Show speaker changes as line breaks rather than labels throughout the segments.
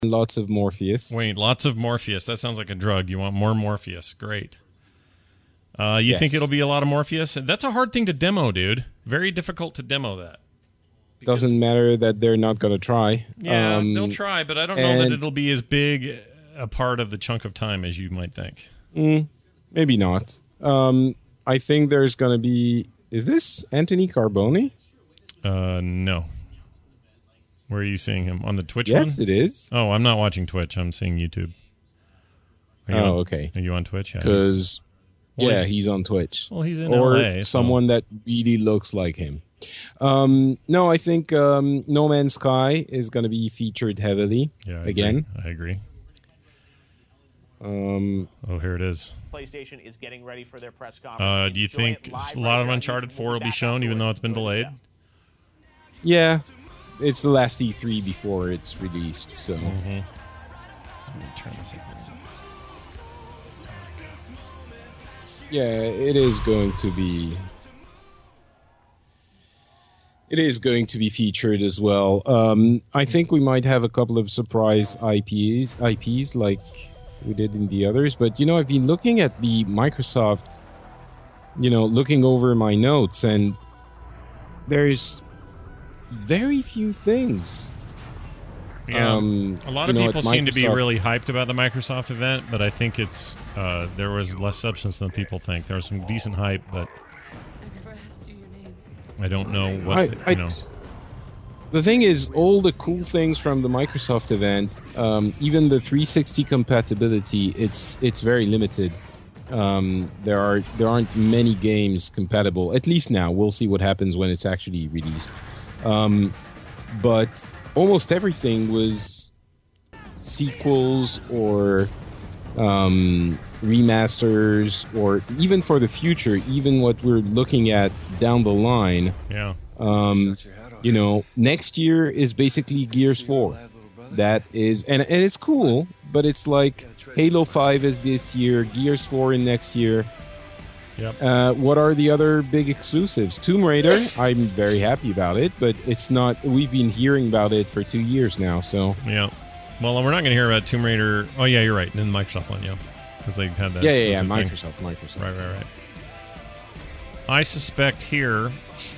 lots of Morpheus.
Wait, lots of Morpheus. That sounds like a drug. You want more Morpheus. Great. You
Yes.
think it'll be a lot of Morpheus? That's a hard thing to demo, dude. Very difficult to demo that.
Doesn't matter that they're not going to try.
Yeah, they'll try, but I don't know that it'll be as big a part of the chunk of time as you might think.
Maybe not. I think there's going to be... Is this Anthony Carboni?
No. Where are you seeing him? On the Twitch
Yes,
one?
it is.
Oh, I'm not watching Twitch. I'm seeing YouTube.
Okay.
Are you on Twitch? Yeah.
Because, he's on Twitch.
Well, he's in
or
LA.
someone that really looks like him. No, I think No Man's Sky is going to be featured heavily again.
I agree. Here it is.
PlayStation is getting ready for their press conference.
Do you think a lot of Uncharted 4 will be shown, even though it's been delayed?
Yeah, it's the last E3 before it's released, so...
Let me turn this up.
Yeah, it is going to be... It is going to be featured as well. I think we might have a couple of surprise IPs like we did in the others. But, I've been looking at the Microsoft, looking over my notes, and there's very few things.
Yeah, a lot of people seem to be really hyped about the Microsoft event, but I think it's there was less substance than people think. There was some decent hype, but I don't know what
The thing is, all the cool things from the Microsoft event, even the 360 compatibility, it's very limited. There aren't many games compatible, at least now. We'll see what happens when it's actually released. But almost everything was sequels or remasters, or even for the future, even what we're looking at down the line.
Yeah.
Next year is basically Gears 4. That is, and it's cool, but it's like Halo 5 is this year, Gears 4 in next year.
Yep.
What are the other big exclusives? Tomb Raider, I'm very happy about it, but it's not. We've been hearing about it for 2 years now, so.
Yeah. Well, we're not going to hear about Tomb Raider. Oh, yeah, you're right. In the Microsoft one, yeah. Because they had that.
Yeah,
Microsoft. Right. I suspect here,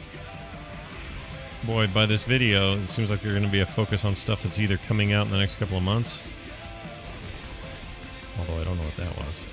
boy, by this video, it seems like there's going to be a focus on stuff that's either coming out in the next couple of months. Although I don't know what that was.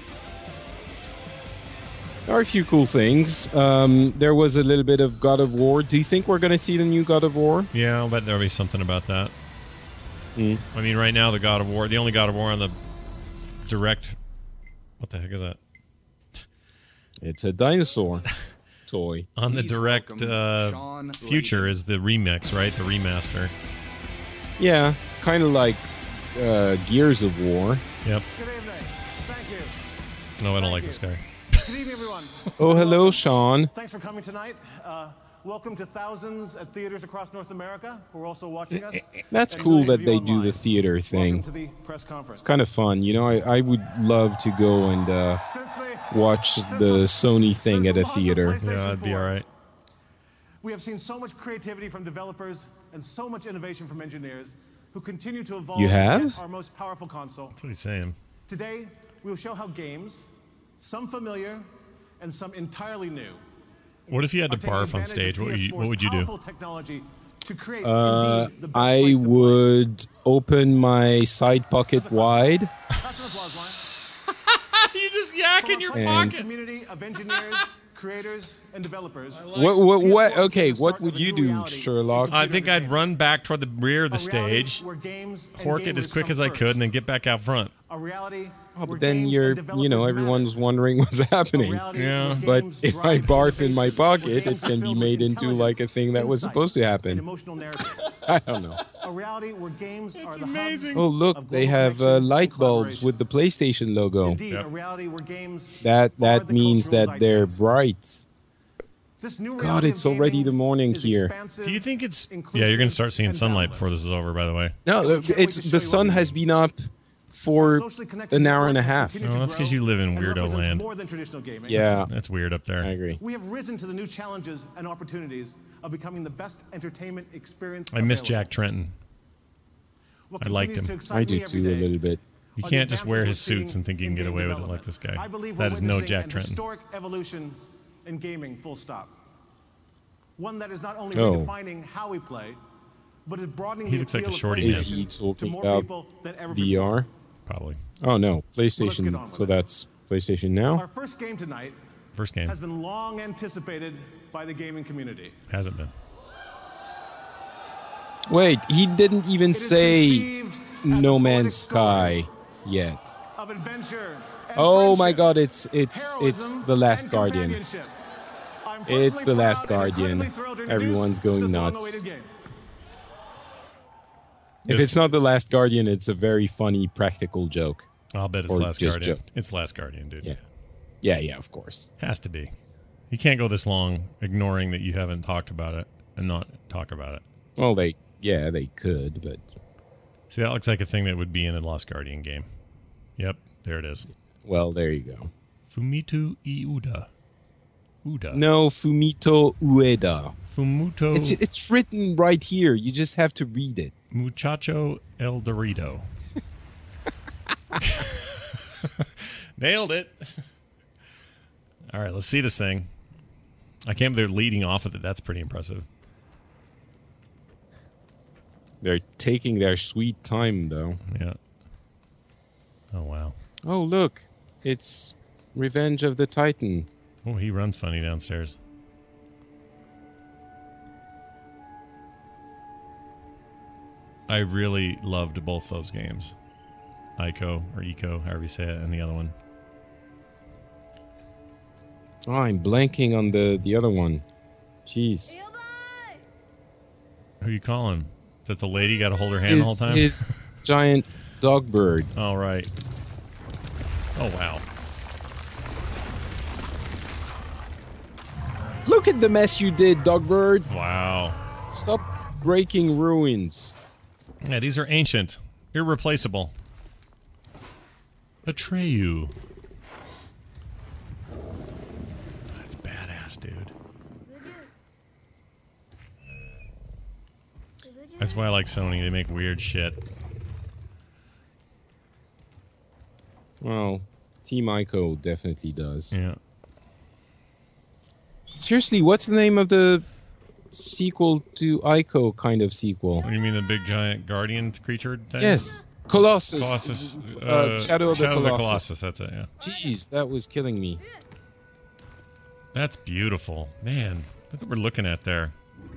There are a few cool things. There was a little bit of God of War. Do you think we're going to see the new God of War?
Yeah, I'll bet there'll be something about that. I mean, right now, the only God of War on the direct... What the heck is that?
It's a dinosaur toy.
On the direct future is the remix, right? The remaster.
Yeah, kind of like Gears of War.
Yep.
Good evening. Thank you.
No, I don't like this guy.
Good evening, everyone.
Oh, hello, Sean.
Thanks for coming tonight. Welcome to thousands at theaters across North America who are also watching us.
That's
and
cool
millions
that
of you
they do
online.
the theater thing.
Welcome to the press conference.
It's kind of fun. I would love to go and watch the Sony thing at a theater.
Yeah, that'd be all right.
We have seen so much creativity from developers and so much innovation from engineers who continue to evolve
You have?
our most powerful console.
That's what he's saying.
Today, we will show how games, some familiar and some entirely new,
What if you had to barf on stage? What would you do?
I would open my side pocket wide.
You just yak in your
And-
pocket.
Community of engineers, creators, and developers.
What? Okay, what would you do, Sherlock?
I think I'd run back toward the rear of the stage, hork it as quick as I could, and then get back out front.
A reality.
Oh, but then everyone's wondering what's happening.
Yeah.
But if I barf in my pocket, it can be made into like a thing that was supposed to happen. I don't know.
A reality where games are the
amazing.
Oh, look, they have light bulbs with the PlayStation logo.
Indeed, a reality where games
That
are the
means
cultural
that they're
zeitgeist.
bright.
This new
God,
reality
it's
of
already
gaming
the morning
is
here.
expansive,
Do you think it's... Yeah,
inclusive,
you're going to start seeing
and
sunlight
boundless.
before this is over, by the way.
No, it's the sun has been up for
Socially connected
an hour and a
networks
half.
continue
Oh,
to
that's 'cause
grow
you live in
and
weirdo
represents
land.
more than traditional gaming.
Yeah,
That's weird up there.
I agree.
We have risen to the new challenges and opportunities of becoming the best entertainment experience
I miss
available.
Jack Trenton.
What
I liked him.
continues to excite
I do
me every
too, a
day
little bit.
You
are the
can't just wear his
advances we're
suits and think you can
seeing
get
in
away
game
with it like
development.
this guy.
I believe
That
we're
is no
witnessing
Jack
an
Trenton.
historic evolution in gaming, full stop. One that is not only
Oh.
redefining how we play, but is broadening
He
the
looks like a
appeal of
shorty man.
Is he
PlayStation to
talking
more
about
people than ever before.
VR?
Probably.
Oh no,
let's get on
PlayStation.
with
So
it.
that's PlayStation Now.
Our first game tonight
First game.
has been long anticipated by the gaming community.
Hasn't been.
Wait, he didn't even
It is
say
conceived as a
No
poetic
Man's
story
Sky yet.
of adventure and
Oh my
friendship,
God, it's
heroism,
The Last
and
Guardian.
companionship. I'm
It's
personally
The Last
proud and
Guardian.
incredibly thrilled to introduce
Everyone's going
this
nuts.
long-awaited game.
If
This-
it's not The Last Guardian, it's a very funny practical joke.
I'll bet it's
Or
Last
just
Guardian.
joke.
It's Last Guardian, dude.
Yeah. Yeah, of course.
Has to be. You can't go this long ignoring that you haven't talked about it and not talk about it.
Well, they could, but
See, that looks like a thing that would be in a Lost Guardian game. Yep, there it is.
well, there you go.
Fumito Ueda. Ueda.
No, Fumito Ueda.
Fumuto
It's written right here. You just have to read it.
Muchacho El Dorito. Nailed it. All right, let's see this thing. I can't believe they're leading off with it. That's pretty impressive.
They're taking their sweet time, though.
Yeah. Oh, wow.
Oh, look. It's Revenge of the Titan.
Oh, he runs funny downstairs. I really loved both those games. Ico, or Eco, however you say it, and the other one.
Oh, I'm blanking on the other one. Jeez.
Who you calling? Is that the lady got to hold her hand the whole time?
His giant dog bird.
Oh, right. Oh, wow.
Look at the mess you did, dog bird.
Wow.
Stop breaking ruins.
Yeah, these are ancient. Irreplaceable. Atreyu. That's badass, dude. That's why I like Sony. They make weird shit.
Well, Team Ico definitely does.
Yeah.
Seriously, what's the name of the sequel to Ico kind of sequel?
What do you mean, the big giant guardian creature thing?
Yes. Colossus.
Colossus.
Shadow of the Colossus.
That's it, yeah.
Jeez, that was killing me.
That's beautiful. Man, look what we're looking at there.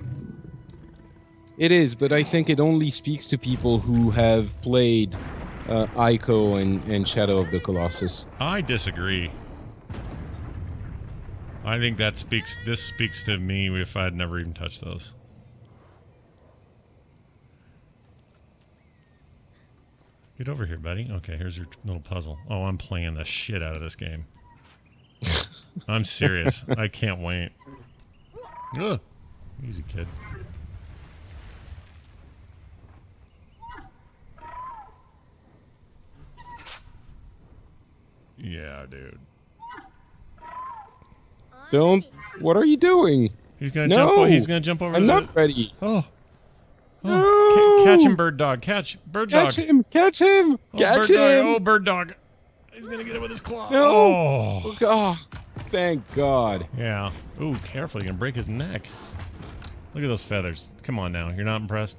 It is, but I think it only speaks to people who have played Ico and Shadow of the Colossus.
I disagree. I think this speaks to me if I'd never even touched those. Get over here, buddy. Okay, here's your little puzzle. Oh, I'm playing the shit out of this game. I'm serious. I can't wait. Ugh. Easy, kid. Yeah, dude.
Don't. What are you doing?
He's gonna
No!
jump. He's gonna jump over.
I'm
the,
not ready.
Oh.
No!
Catch him, bird dog. Catch bird dog.
Catch him! Catch him!
Oh,
Catch
bird dog.
him!
Oh, bird dog. He's gonna get it with his claw.
No!
Oh.
Oh, thank God.
Yeah. Ooh, careful. You're gonna break his neck. Look at those feathers. Come on now. You're not impressed?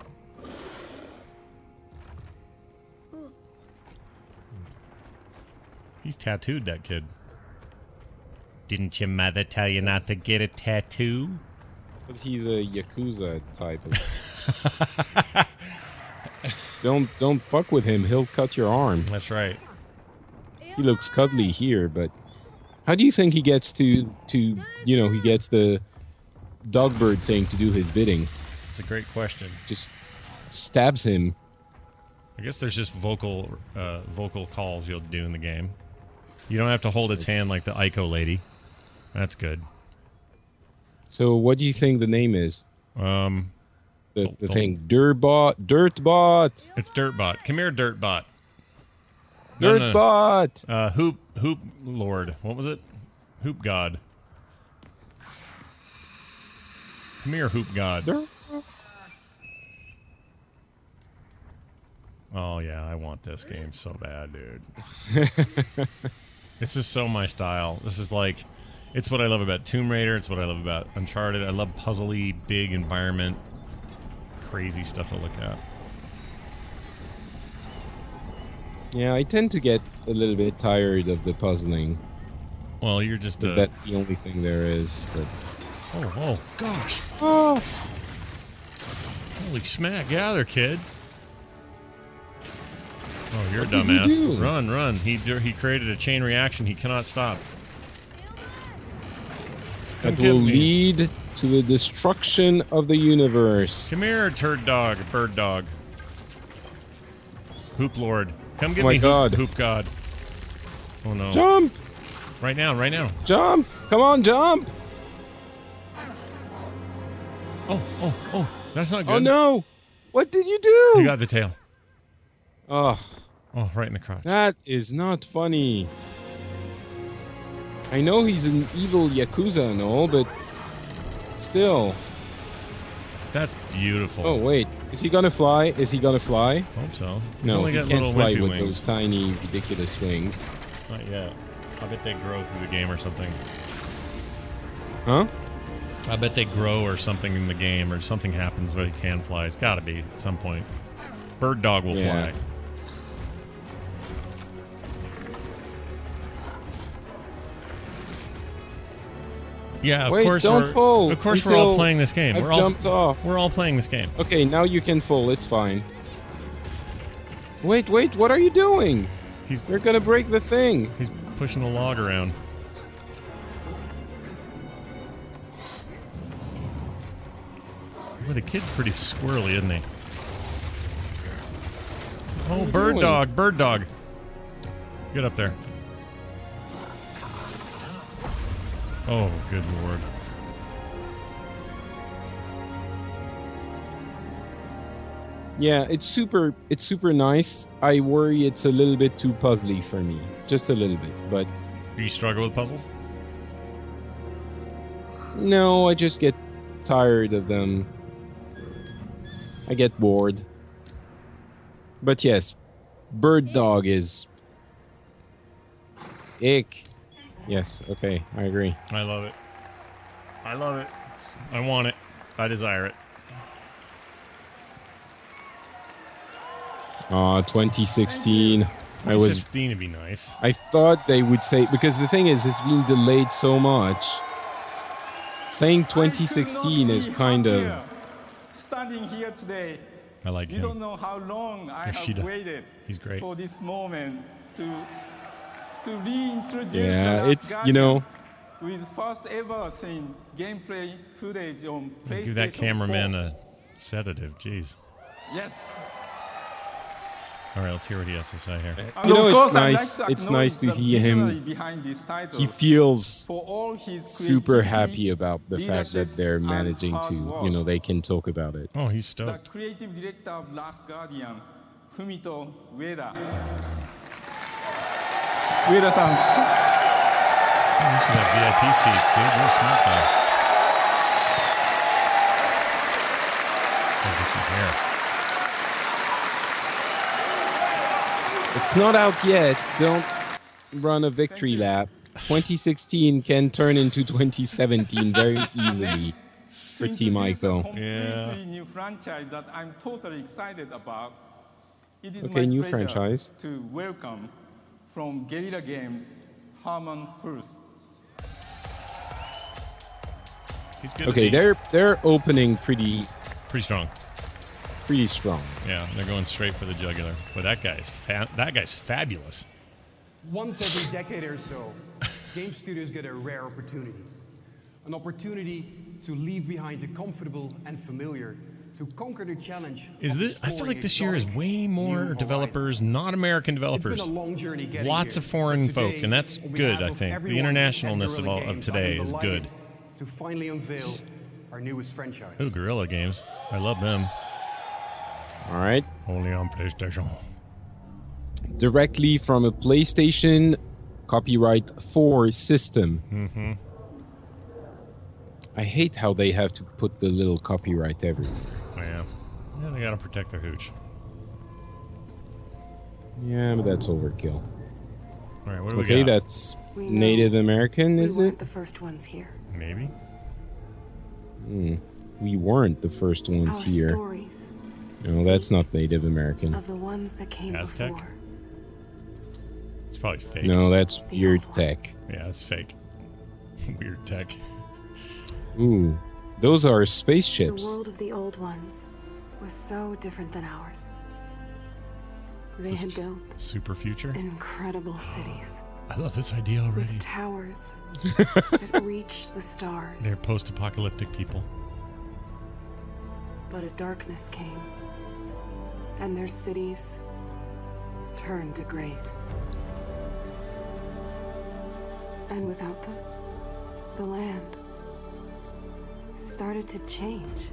He's tattooed, that kid. Didn't your mother tell you not to get a tattoo?
Because he's a Yakuza type of... Don't fuck with him. He'll cut your arm.
That's right.
He looks cuddly here, but... How do you think he gets he gets the dog bird thing to do his bidding?
It's a great question.
Just stabs him.
I guess there's just vocal calls you'll do in the game. You don't have to hold its hand like the Ico lady. That's good.
So what do you think the name is? The thing. Dirtbot.
It's Dirtbot. Come here, Dirtbot.
Dirtbot.
Hoop Lord. What was it? Hoop God. Come here, Hoop God. Oh, yeah, I want this game so bad, dude. This is so my style. This is like, it's what I love about Tomb Raider. It's what I love about Uncharted. I love puzzly, big environment, crazy stuff to look at.
Yeah, I tend to get a little bit tired of the puzzling.
Well, you're just
But that's the only thing there is. But
oh, gosh.
oh,
Holy smack. Get out of there, kid. Oh, you're a
What did you
dumbass.
do?
Run. He created a chain reaction he cannot stop. Come
that
get
will
me.
lead to the destruction of the universe.
Come here, turd dog, bird dog. Hoop lord. Come get
Oh my
me,
God.
Hoop god. Oh no.
Jump!
Right now.
Jump! Come on, jump!
Oh. That's not good.
Oh no! What did you do?
You got the tail.
Oh,
Oh, right in the crotch.
that is not funny. I know he's an evil Yakuza and all, but still.
That's beautiful.
Oh, wait. Is he gonna fly? Is he gonna fly?
Hope so. He's
No,
only
he
got
can't
little
fly
wimpy
with
wings.
those tiny, ridiculous wings.
Not yet. I bet they grow through the game or something.
Huh?
I bet they grow or something in the game or something happens where he can fly. It's got to be at some point. Bird dog will
Yeah.
fly. Yeah, of
Wait,
course.
don't fall
Of course, we're all
until
playing this game.
I've jumped off.
We're all playing this game.
Okay, now you can fall. It's fine. Wait, what are you doing?
He's
You're gonna break the thing.
he's pushing a log around. Boy, the kid's pretty squirrely, isn't he? Oh,
are you
bird
doing?
dog, bird dog. Get up there. Oh, good lord.
Yeah, it's super nice. I worry it's a little bit too puzzly for me. Just a little bit, but
Do you struggle with puzzles?
no, I just get tired of them. I get bored. But yes, bird dog is ick. Yes, okay, I agree.
I love it. I love it. I want it. I desire it.
2016. I was
2015 would be nice.
I thought they would say, because the thing is, it's been delayed so much. Saying 2016 is kind of.
Standing here today,
I like
you don't
him.
know how long I
Yoshida.
have waited
He's great.
for this moment to reintroduce
Yeah,
The Last
it's,
Guardian
you know,
with first ever seen gameplay footage on PlayStation
Give that cameraman
4.
a sedative. Jeez.
Yes.
All right, let's hear what he has to say here.
And
You know,
of
it's
course, I'd
nice-
like to
it's nice to
acknowledge the
hear him-
visionary behind this title
he feels
for all his
super
creativity,
happy about the fact that
leadership,
they're
and
managing
hard
to,
work.
you know, they can talk about it.
Oh, he's
The
stoked.
creative director of Last Guardian, Fumito Ueda. Ueda-san.
Oh, you should have VIP seats, dude. You're a smart guy. Oh, get some hair.
It's not out yet. Don't run a victory lap. 2016 can turn into 2017 very easily for Team
Introduce a
Ico.
completely
Yeah.
new franchise that I'm totally excited about. It is
Okay,
my
new
pleasure
franchise.
to welcome from Guerrilla Games, Herman Hurst.
He's good.
Okay,
at
they're opening pretty
pretty strong.
strong.
Yeah, they're going straight for the jugular. But that guy's fabulous.
Once every decade or so, game studios get a rare opportunity. An opportunity to leave behind the comfortable and familiar, to conquer the challenge.
Is
of
this? I feel
exploring
like this year is
exotic
way
new
more developers,
horizons.
not American
It's
developers.
been a long journey getting
Lots
here,
of foreign
but today,
folk, and that's
on
good,
behalf
I
of
think. The
everyone at
internationalness
Guerrilla
of
Games,
today
I am
is
delighted
good.
to finally unveil our newest franchise.
Ooh, Guerrilla Games. I love them.
All right.
Only on PlayStation.
Directly from a PlayStation copyright 4 system.
Mm-hmm.
I hate how they have to put the little copyright everywhere.
Oh, yeah. Yeah, they gotta protect their hooch.
Yeah, but that's overkill.
All right, what do we
Okay,
got?
that's
We know
Native American,
we
is
weren't
it?
the first ones here.
Maybe.
We weren't the first ones
Our
here.
stories
No, that's not Native American.
of the ones that came
Aztec?
before.
It's probably fake.
No, that's
The
weird
old ones.
tech.
Yeah, it's fake. Weird tech.
Ooh, those are
The
spaceships.
world of the old ones was so different than ours. They
Is
had
this
built
super future?
incredible cities
I love this idea already.
with towers that reached the stars.
They're post-apocalyptic people.
But a darkness came, and their cities turned to graves. And without them, the land started to change.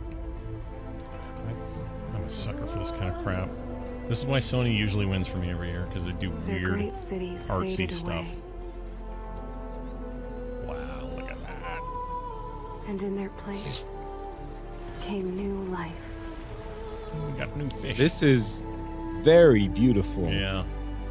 I'm a sucker for this kind of crap. This is why Sony usually wins for me every year, because they do
Their
weird,
great cities
artsy
faded
stuff.
away,
Wow, look at that.
and in their place came new life.
We got new fish.
This is very beautiful.
Yeah.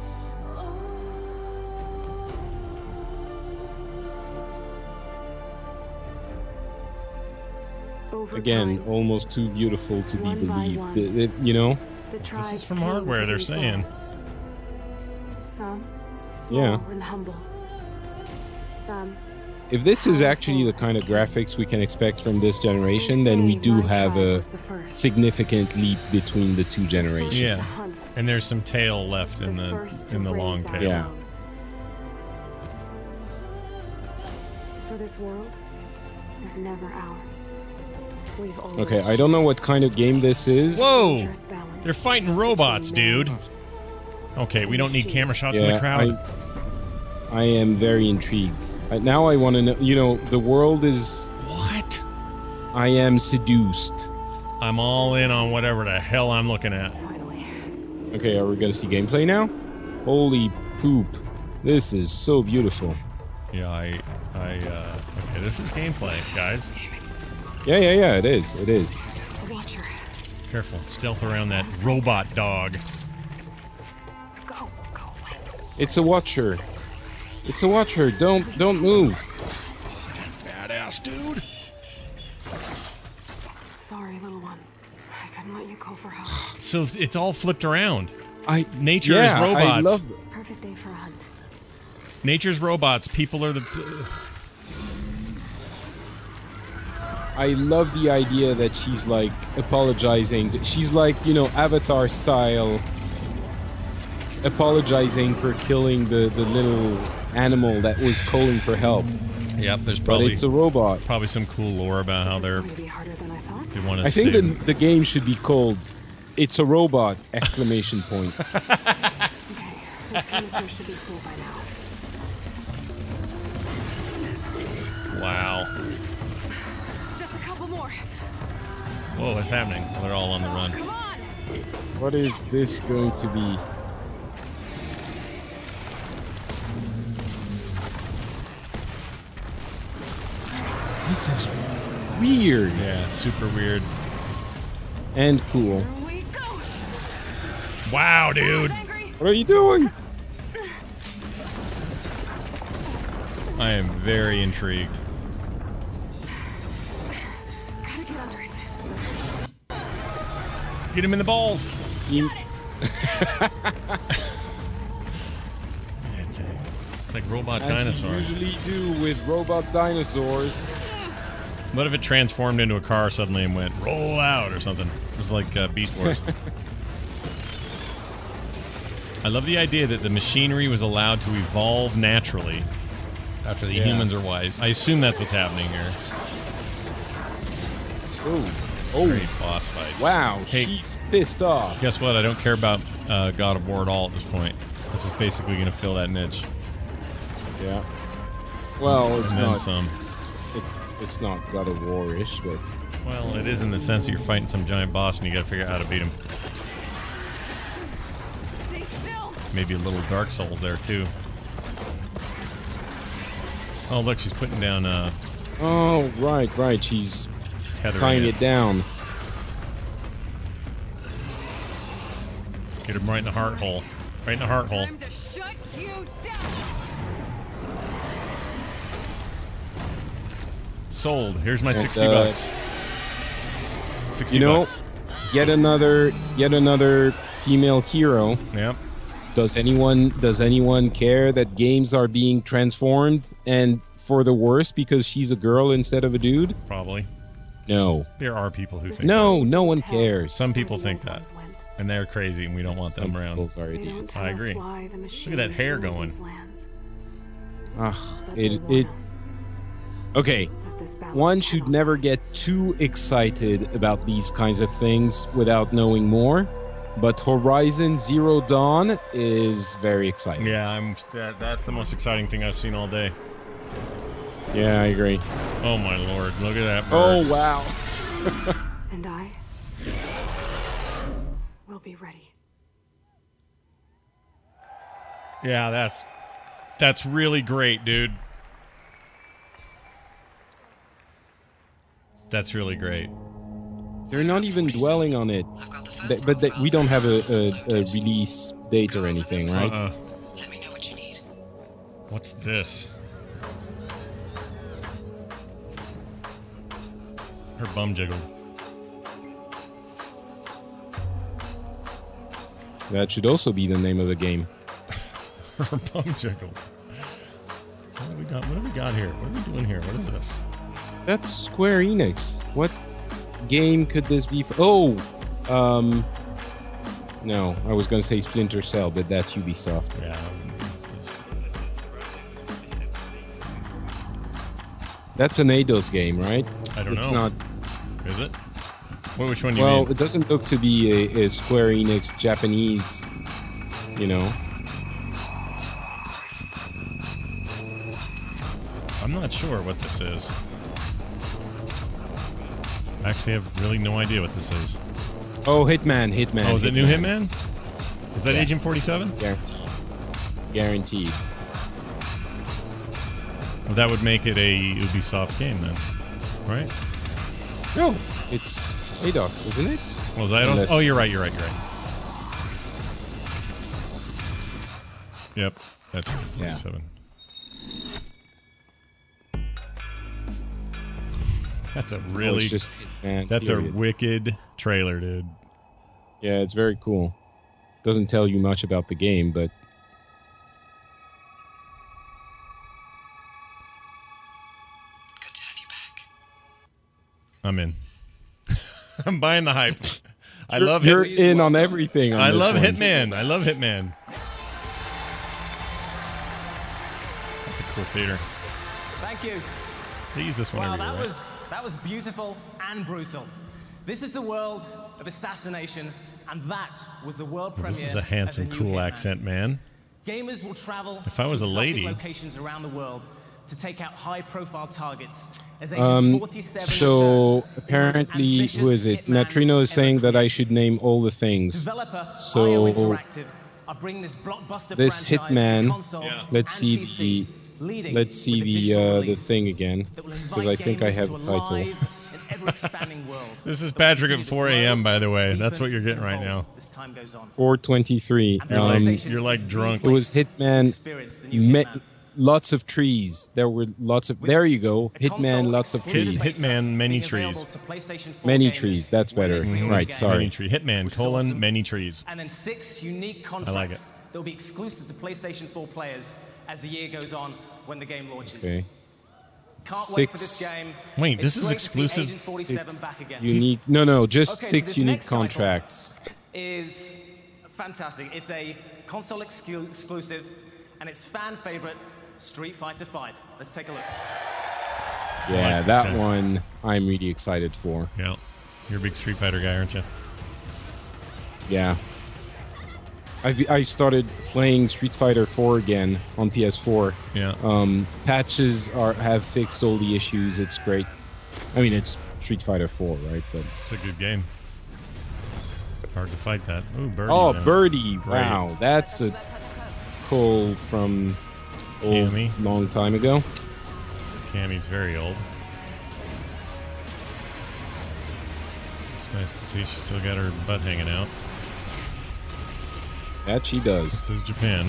Over
Again,
time,
almost too beautiful to be
One by
believed.
one.
You know?
the tribes
from
came
hardware,
to
they're
these
saying.
lands. Some small
Yeah.
and humble. Some
If this is
powerful
actually the kind of
as kings.
graphics we can expect from this
They
generation, then we
say
do
my
have
tribe
a
was the first.
significant leap between the two generations.
Yeah.
To hunt,
And there's some tail left in
the
the
first to
in the long
raise our
tail.
Yeah.
bows. For this world was never ours. We've always
Okay, I don't know what kind of game this is.
Whoa!
dangerous balance
They're fighting robots,
between
dude.
man
Okay, we don't need camera shots in the
Yeah,
crowd.
I am very intrigued. Now I want to know. You know, the world is.
What?
I am seduced.
I'm all in on whatever the hell I'm looking at.
Finally.
Okay, are we gonna see gameplay now? Holy poop! This is so beautiful.
Yeah, okay, this is gameplay, guys.
Yeah, it is. It is.
A watcher.
Careful, stealth around that robot dog.
Go away.
It's a watcher. It's a watcher. Don't move.
Badass, dude.
Sorry, little one. I couldn't let you call for help.
So it's all flipped around. Nature
Yeah,
is robots.
I love.
Perfect day for a hunt.
Nature's robots. People are the.
I love the idea that she's like apologizing. She's like, you know, Avatar style, apologizing for killing the little animal that was calling for help.
Yep, there's
But
probably
it's a robot.
probably some cool lore about how
This is
they're
going to be harder than I thought.
they want to
I think
save.
the game should be called "It's a Robot!" exclamation point.
Okay, this canister should be full by now.
Wow.
Just a couple more.
Whoa, what's happening? They're all on the run.
Come on.
What is this going to be? This is weird
Yeah, super weird.
and cool.
Here we go.
Wow, dude.
Angry.
What are you doing?
I am very intrigued.
Gotta get under it.
Get him in the balls.
You-
It's like robot
As you
dinosaurs.
usually do with robot dinosaurs.
What if it transformed into a car suddenly and went roll out or something? It was like Beast Wars. I love the idea that the machinery was allowed to evolve naturally after the
Yeah.
humans are wise. I assume that's what's happening here.
Oh,
Great boss fights.
wow,
Hey,
she's pissed off.
guess what? I don't care about God of War at all at this point. This is basically going to fill that niche.
Yeah. Well, it's
and then
not.
some.
It's not God of War-ish, but
Well, it is in the sense that you're fighting some giant boss and you got to figure out how to beat him.
Stay still.
Maybe a little Dark Souls there too. Oh, look, she's putting down
oh, right. She's
tethering
tying
it.
it down.
Get him right in the heart hole. Right in the heart hole.
Time to shut you down.
Sold. Here's my
And,
60 bucks. 60
You know,
bucks.
yet another female hero.
Yep.
Does anyone care that games are being transformed and for the worse because she's a girl instead of a dude?
Probably.
No.
There are people who think
No,
that.
no one cares.
Some people think that. And they're crazy and we don't want
Some
them around.
people are
They don't
idiots.
tell
I
us
agree.
why the
Look
machines
at that hair
rule
going.
these lands,
Ugh,
but they
it
want us.
okay.
Let this balance
One
head
should
on
never
us.
get too excited about these kinds of things without knowing more. But Horizon Zero Dawn is very exciting.
Yeah, that's the most exciting thing I've seen all day.
Yeah, I agree.
Oh my lord, look at that bird.
Oh wow.
And I will be ready.
Yeah, that's really great, dude. That's really great.
They're not even dwelling on it. But we don't have a release date or anything, right?
Let me know what you need.
What's this? Her bum jiggled.
That should also be the name of the game.
Her bum jiggled. What have we got? What have we got here? What are we doing here? What is this?
That's Square Enix. What game could this be for? Oh, no, I was going to say Splinter Cell, but that's Ubisoft.
Yeah.
That's an Eidos game, right?
I don't
It's
know.
not.
Is it? Which one do you
Well,
mean?
it doesn't look to be a Square Enix Japanese, you know.
I'm not sure what this is. I actually have really no idea what this is.
Oh, Hitman.
Oh, is it new Hitman? Is that
Yeah.
Agent 47?
Guaranteed. Guaranteed.
Well, that would make it a Ubisoft game then, right?
No, it's Eidos, isn't it?
Was I
Unless-
Oh, you're right. You're right. Yep, that's Agent 47. That's a
Oh,
really.
it's just Hitman.
That's
period.
a wicked trailer, dude.
Yeah, it's very cool. Doesn't tell you much about the game, but
Good to have you back.
I'm in. I'm buying the hype. I love
you're
Hit-
in on everything. On
I
this
love
one.
Hitman. I love Hitman. That's a cool theater.
Thank you.
They use this one
Wow,
every year,
that
right?
was beautiful and brutal. This is the world of assassination, and that was the world premiere.
This is a handsome,
of the new
cool
Hitman.
accent, man.
Gamers will travel
If I was
to
a
exotic
lady-
locations around the world to take out high-profile targets. As
Um,
Agent 47
so
returns in the most
apparently,
ambitious
who is it?
Hitman
Natrino is
ever
saying that I
created.
should name all the things.
Developer
So
IO Interactive are bringing this blockbuster
this
franchise
Hitman.
to console
Let's see
and PC,
the
leading
let's see
with a digital
the
release
thing again
that will
because
invite
I think I
gamers
have
to
a
a
title.
live and ever-expanding world
This is
that will
Patrick at
continue to
4
grow,
a.m., by the way. That's
deepen,
what you're getting right
and
now.
evolve as time goes on.
423.
And
You're like-
PlayStation
you're like
is the
drunk.
It was
place to
Hitman.
experience the new Hitman.
Lots of trees. There were lots of. There you go.
A
Hitman.
console
Lots of
exclusive
trees.
beta
Hitman, many
being available
trees.
to PlayStation 4
Many
gamers
trees. That's
when they
better.
pre-order
Right.
the game.
Sorry.
Many tree. Hitman,
Which is
colon,
awesome.
many trees.
And then 6 unique
like
contracts that will be exclusive to PlayStation 4 players as the year goes on when the game launches.
Okay.
Can't wait for this
6
game.
Wait, this
It's
is
great to see
exclusive?
Agent 47 back again.
Unique. No. Just
Okay, so
6
this
unique
next title
contracts.
is fantastic. It's a console exclusive, and it's fan favorite Street Fighter V. Let's take a look.
Yeah,
this
that
guy.
one I'm really excited for.
Yeah. You're a big Street Fighter guy, aren't you?
Yeah. I started playing Street Fighter 4 again on PS4.
Yeah.
Patches have fixed all the issues. It's great. I mean, it's Street Fighter 4, right? But
It's a good game. Hard to fight that. Ooh, Birdie.
oh,
now.
Birdie!
Great.
Wow, that's a call from
Cammy.
long time ago.
Cammy's very old. It's nice to see she's still got her butt hanging out.
That she does.
This is Japan.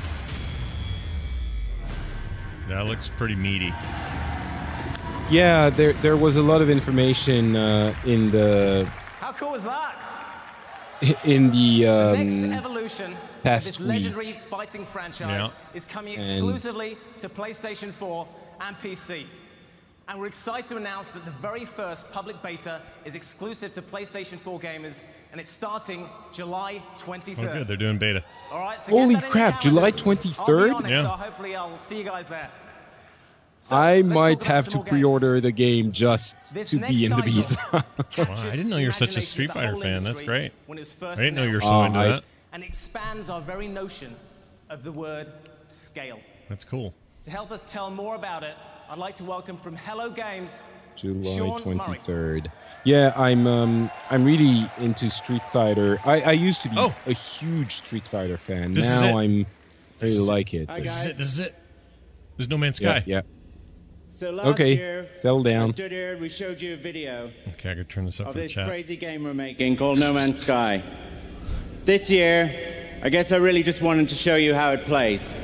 That looks pretty meaty.
Yeah, there was a lot of information in the
How cool was that?
in the
Next evolution of
past
this
week.
legendary fighting franchise
Yeah.
is coming
And-
exclusively to PlayStation 4 and PC. And we're excited to announce that the very first public beta is exclusive to PlayStation 4 gamers, and it's starting July 23rd.
Oh, good. They're doing beta.
All right, so
Holy
get that in
crap,
your
July
calendars.
23rd?
I'll be on it,
Yeah.
so hopefully I'll see you guys there. So,
I
let's
might
talk about
have
some
to
more games.
pre-order the game just
This
to
next
be in the
title
beta.
Wow,
captured
I didn't know you were such a
imagination
Street
of the
Fighter
whole
fan. That's
industry
great.
when it was first
I didn't know you were
announced.
so into
I-
that.
And expands our very notion of the word scale.
That's cool.
To help us tell more about it, I'd like to welcome from Hello Games,
July
Sean
23rd. Yeah, I'm really into Street Fighter. I used to be
Oh.
a huge Street Fighter fan.
This is
now
it.
I really
This is
like it.
This is it. This is it. There's No Man's Sky.
Yeah, yeah.
So last
Okay,
year,
settle down.
I stood here and we showed you a video
Okay, I could turn this up
of
for the
this
chat.
crazy game we're making called No Man's Sky. This year, I guess I really just wanted to show you how it plays.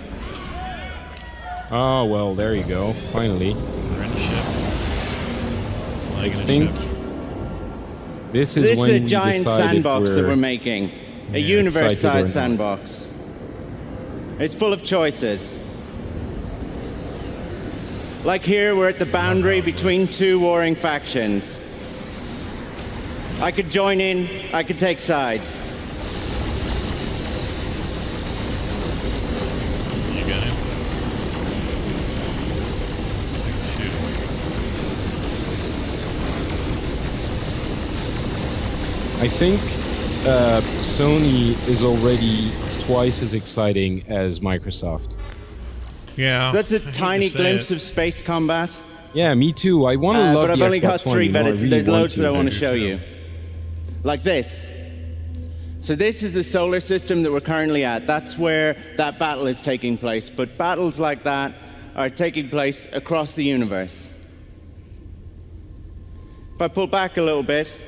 Oh well, there you go. Finally,
We're in the ship.
I
Flying in a
think
ship.
this is
This
when
is a
we
giant
decide if
sandbox that we're making. A
Yeah,
excited or
universe-sized
not.
sandbox. It's full of choices. Like here, we're at the boundary between two warring factions. I could join in, I could take sides.
You got it. Shoot.
I think Sony is already twice as exciting as Microsoft.
Yeah.
So that's a
I hate to
tiny
say
glimpse
it.
of space combat.
Yeah, me too. I want to love
But I've
the
only
Xbox
got
One,
three,
you know,
but
I
it's,
really
there's
want
loads that I want to
do
show
too.
you. Like this. So this is the solar system that we're currently at. That's where that battle is taking place. But battles like that are taking place across the universe. If I pull back a little bit,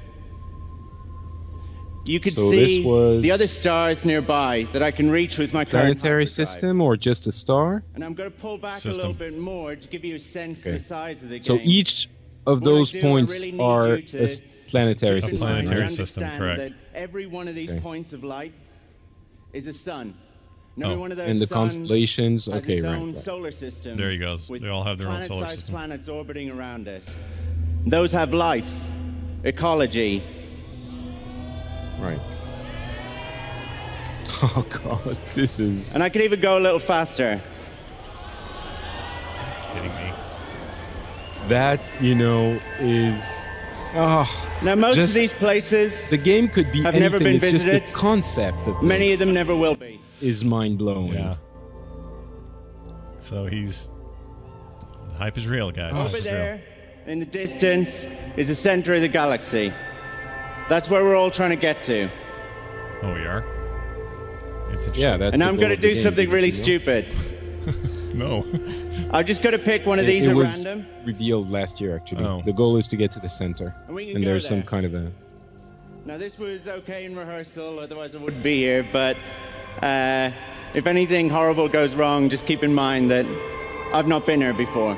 you could
So this
see
was
the other stars nearby that I can reach with my current
Planetary
hyperdrive.
system or just a star?
And I'm going to pull back a
System.
little bit more to give you a sense of
Okay.
the size of the
So
game.
each of
What I
those
do, I
points
really need
are
you to
a planetary
keep in
system,
mind and
planetary
right?
system,
understand
correct.
that every one of these
Okay.
points of light is a sun. And
Oh.
every one of those
And the
suns
constellations,
has
okay,
its
right,
own
right.
solar system.
There you go.
with
They all have their own solar
planet-sized
system.
planets orbiting around it. Those have life, ecology.
Right. Oh god, this is
And I can even go a little faster.
Kidding me.
that, you know, is
Now, most
Just-
of these places,
the game could be
Have
anything.
never been
it's just
visited.
the concept of
many of
this
them never will be.
is mind blowing.
Yeah. So he's. The hype is real, guys. Hype
Over
is real.
there, in the distance, is the center of the galaxy. That's where we're all trying to get to.
Oh, we are? It's interesting.
Yeah, that's
And
the
I'm
goal
going to
of the
do
game,
something
didn't
really
you know?
stupid.
No.
I'm just going to pick one of these
It
at
was
random.
revealed last year, actually.
Oh.
The goal is to get to the center,
And we can
and
go
there's some
there.
kind of a.
Now, this was okay in rehearsal, otherwise I wouldn't be here. But if anything horrible goes wrong, just keep in mind that I've not been here before.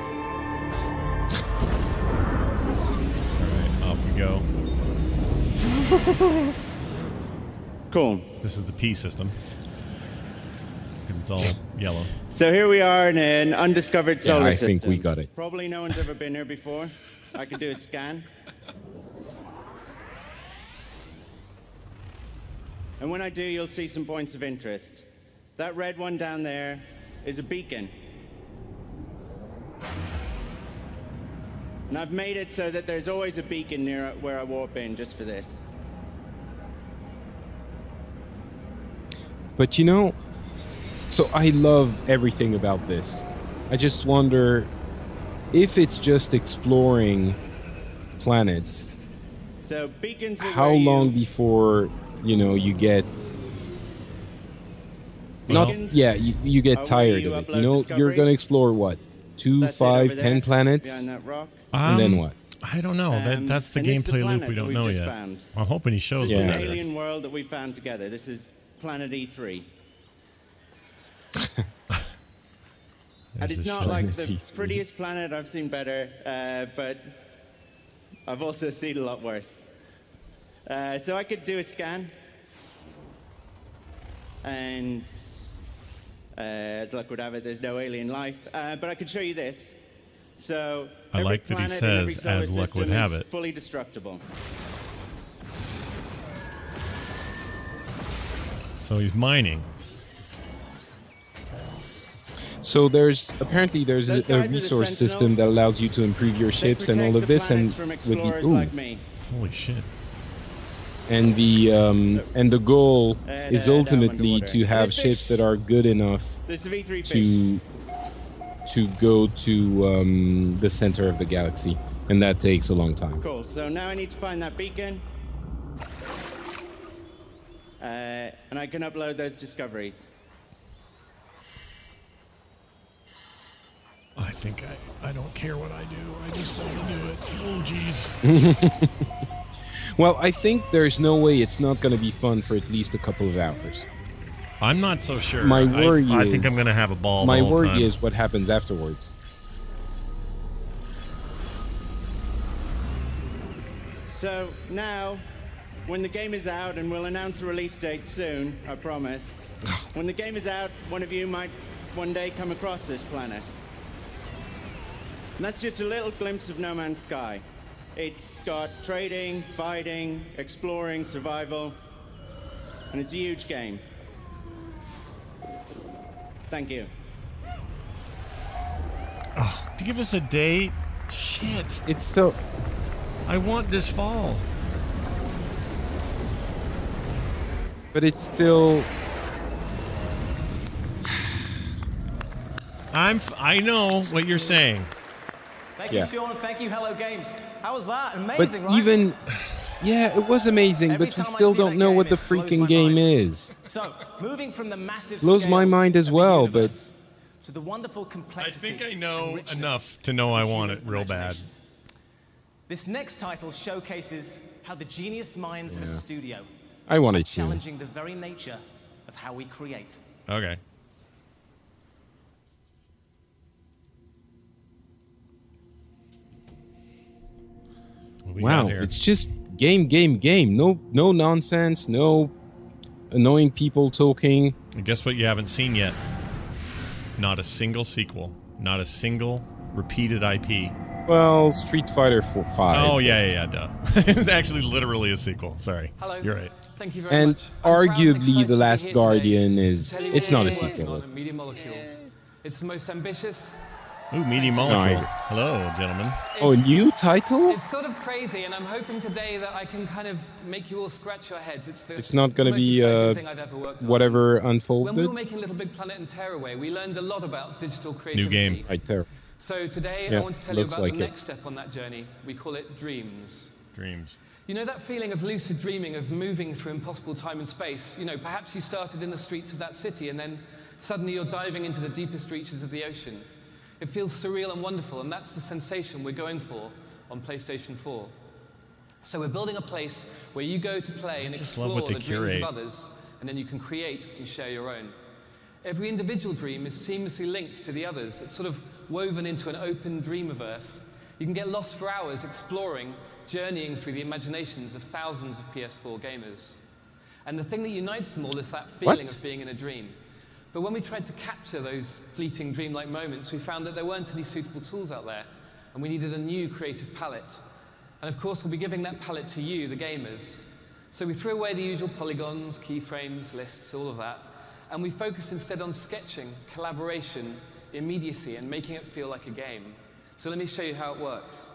Off we go.
Cool.
This is the P system. Because it's all yellow.
So here we are in an undiscovered
Yeah,
solar
I
system.
think we got it.
Probably no one's ever been here before. I can do a scan. And when I do, you'll see some points of interest. That red one down there is a beacon. And I've made it so that there's always a beacon near where I warp in just for this.
But you know, so I love everything about this. I just wonder if it's just exploring planets.
So beacons are
How
where
long
you,
before you get? Not
Beacons
yeah, you
are
get
where
tired
you
of it.
upload
You know, you're
discoveries.
gonna explore what, 2,
That's it
5,
over
10
there,
planets,
behind that rock.
and then what?
I don't know. That's the
and this is the
gameplay loop
planet
we
that
don't
we've
know
just
yet.
found.
I'm hoping he shows
This
what
is
Yeah.
an
that is.
alien world that we found together. This is Planet E3. And
There's
it's
the
not
shot.
like
Planet
the
E3.
prettiest planet. I've seen better, but I've also seen a lot worse. So I could do a scan, and as luck would have it, there's no alien life. But I could show you this. So
I
every
like that he
planet in every
says,
solar
as luck would
system
have
is
it.
fully destructible.
So he's mining.
So apparently there's
Those
a
guys are the
resource system
Sentinels.
that allows you to improve your
They
ships and all
protect
of
the
this, and
planets from
with the
explorers like me.
Holy shit.
and the goal is
down
ultimately
underwater.
to have
There's fish.
ships that are good enough
There's the V3 fish.
to go to the center of the galaxy, and that takes a long time.
Cool. So now I need to find that beacon. And I can upload those discoveries.
I think I don't care what I do. I just want to do it. Oh, jeez.
Well, I think there's no way it's not going to be fun for at least a couple of hours.
I'm not so sure.
My worry
I think I'm
is-
going to have a ball
My
the whole
worry
time.
is what happens afterwards.
So now, when the game is out, and we'll announce a release date soon, I promise. When the game is out, one of you might one day come across this planet. And that's just a little glimpse of No Man's Sky. It's got trading, fighting, exploring, survival, and it's a huge game. Thank you.
Oh, give us a date. Shit.
It's so...
I want this fall.
But it's still...
I know what you're saying.
Thank
Yeah.
you, Sean. Thank you, Hello Games. How was that?
But
Amazing, right?
even... Yeah, it was amazing,
Every
but we
time I
still
see
don't
that
know
game,
what the
it blows
freaking
my
game
mind.
is.
So, moving from the massive
Blows
scale
my mind as
of the
well, but-
universe to the wonderful
I
complexity
think I
and
know
richness
enough to know I
of
want
human
it real bad.
imagination. This next title showcases how the genius minds of a studio
I wanted
are
to.
challenging the very nature of how we create.
Okay. What we
Wow,
got here?
it's just game. No nonsense, no annoying people talking.
And guess what you haven't seen yet? Not a single sequel. Not a single repeated IP.
Well, Street Fighter 5.
Oh, yeah, duh. It's actually literally a sequel. Sorry.
Hello.
You're right.
Thank you very
And
much. I'm proud and
arguably,
excited
The
to be
Last
here
Guardian
today
is...
to tell you
It's
what
not a
we're working
sequel.
on at Media Molecule. It's the most ambitious.
Ooh, Meaty Molecule. Hello, gentlemen.
Oh, a new title?
It's sort of crazy, and I'm hoping today that I can kind of make you all scratch your heads.
It's not going to
most
be
exciting thing I've ever worked on.
whatever
When we
unfolded.
were making Little Big Planet and Tearaway, we learned a lot about digital
New
creativity.
game.
Right there.
So today,
Yeah,
I want to tell you
looks
about
like
the
it.
next step on that journey. We call it dreams.
Dreams.
You know that feeling of lucid dreaming, of moving through impossible time and space? You know, perhaps you started in the streets of that city and then suddenly you're diving into the deepest reaches of the ocean. It feels surreal and wonderful, and that's the sensation we're going for on PlayStation 4. So we're building a place where you go to play and
just love
explore
what they
the dreams
curate.
of others, and then you can create and share your own. Every individual dream is seamlessly linked to the others. It's sort of woven into an open dreamiverse. You can get lost for hours exploring, journeying through the imaginations of thousands of PS4 gamers. And the thing that unites them all is that feeling
What?
of being in a dream. But when we tried to capture those fleeting dreamlike moments, we found that there weren't any suitable tools out there, and we needed a new creative palette. And of course, we'll be giving that palette to you, the gamers. So we threw away the usual polygons, keyframes, lists, all of that, and we focused instead on sketching, collaboration, immediacy, and making it feel like a game. So let me show you how it works.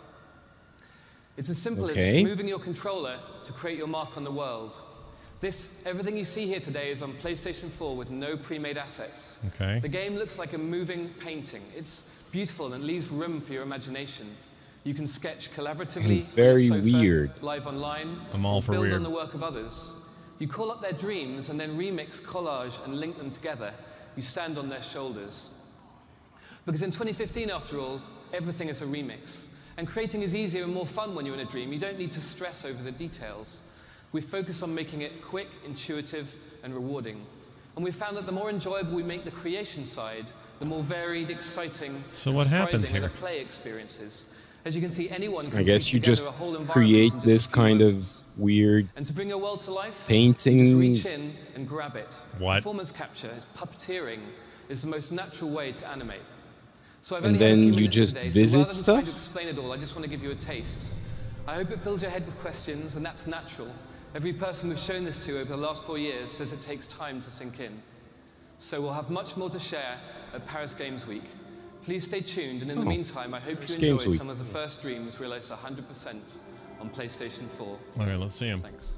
It's as simple
Okay.
as moving your controller to create your mark on the world. Everything you see here today is on PlayStation 4 with no pre-made assets.
Okay.
The game looks like a moving painting. It's beautiful and leaves room for your imagination. You can sketch collaboratively,
And very
on your sofa,
weird.
live online,
I'm all
or
for
build
weird.
on the work of others. You call up their dreams and then remix, collage, and link them together. You stand on their shoulders. Because in 2015, after all, everything is a remix. And creating is easier and more fun when you're in a dream. You don't need to stress over the details. We focus on making it quick, intuitive, and rewarding. And we've found that the more enjoyable we make the creation side, the more varied, exciting,
So
and
what happens
surprising are
here?
the play experiences. As you can see, anyone can
I guess
put
you just
together a whole environment
create
in just
this
a few
kind
moments.
of weird
And to bring your world to life,
painting.
you just reach in and grab it.
What?
Performance capture, puppeteering, is the most natural way to animate. So I've
And
only had a
then
few
you
minutes
just
today,
visit
so rather than trying
stuff?
to explain it all, I just want to give you a taste. I hope it fills your head with questions, and that's natural. Every person we've shown this to over the last 4 years says it takes time to sink in. So we'll have much more to share at Paris Games Week. Please stay tuned, and in the meantime, I hope
Paris
you
Games
enjoy
Week.
some of the first dreams realized 100% on PlayStation 4.
All right, let's see him.
Thanks.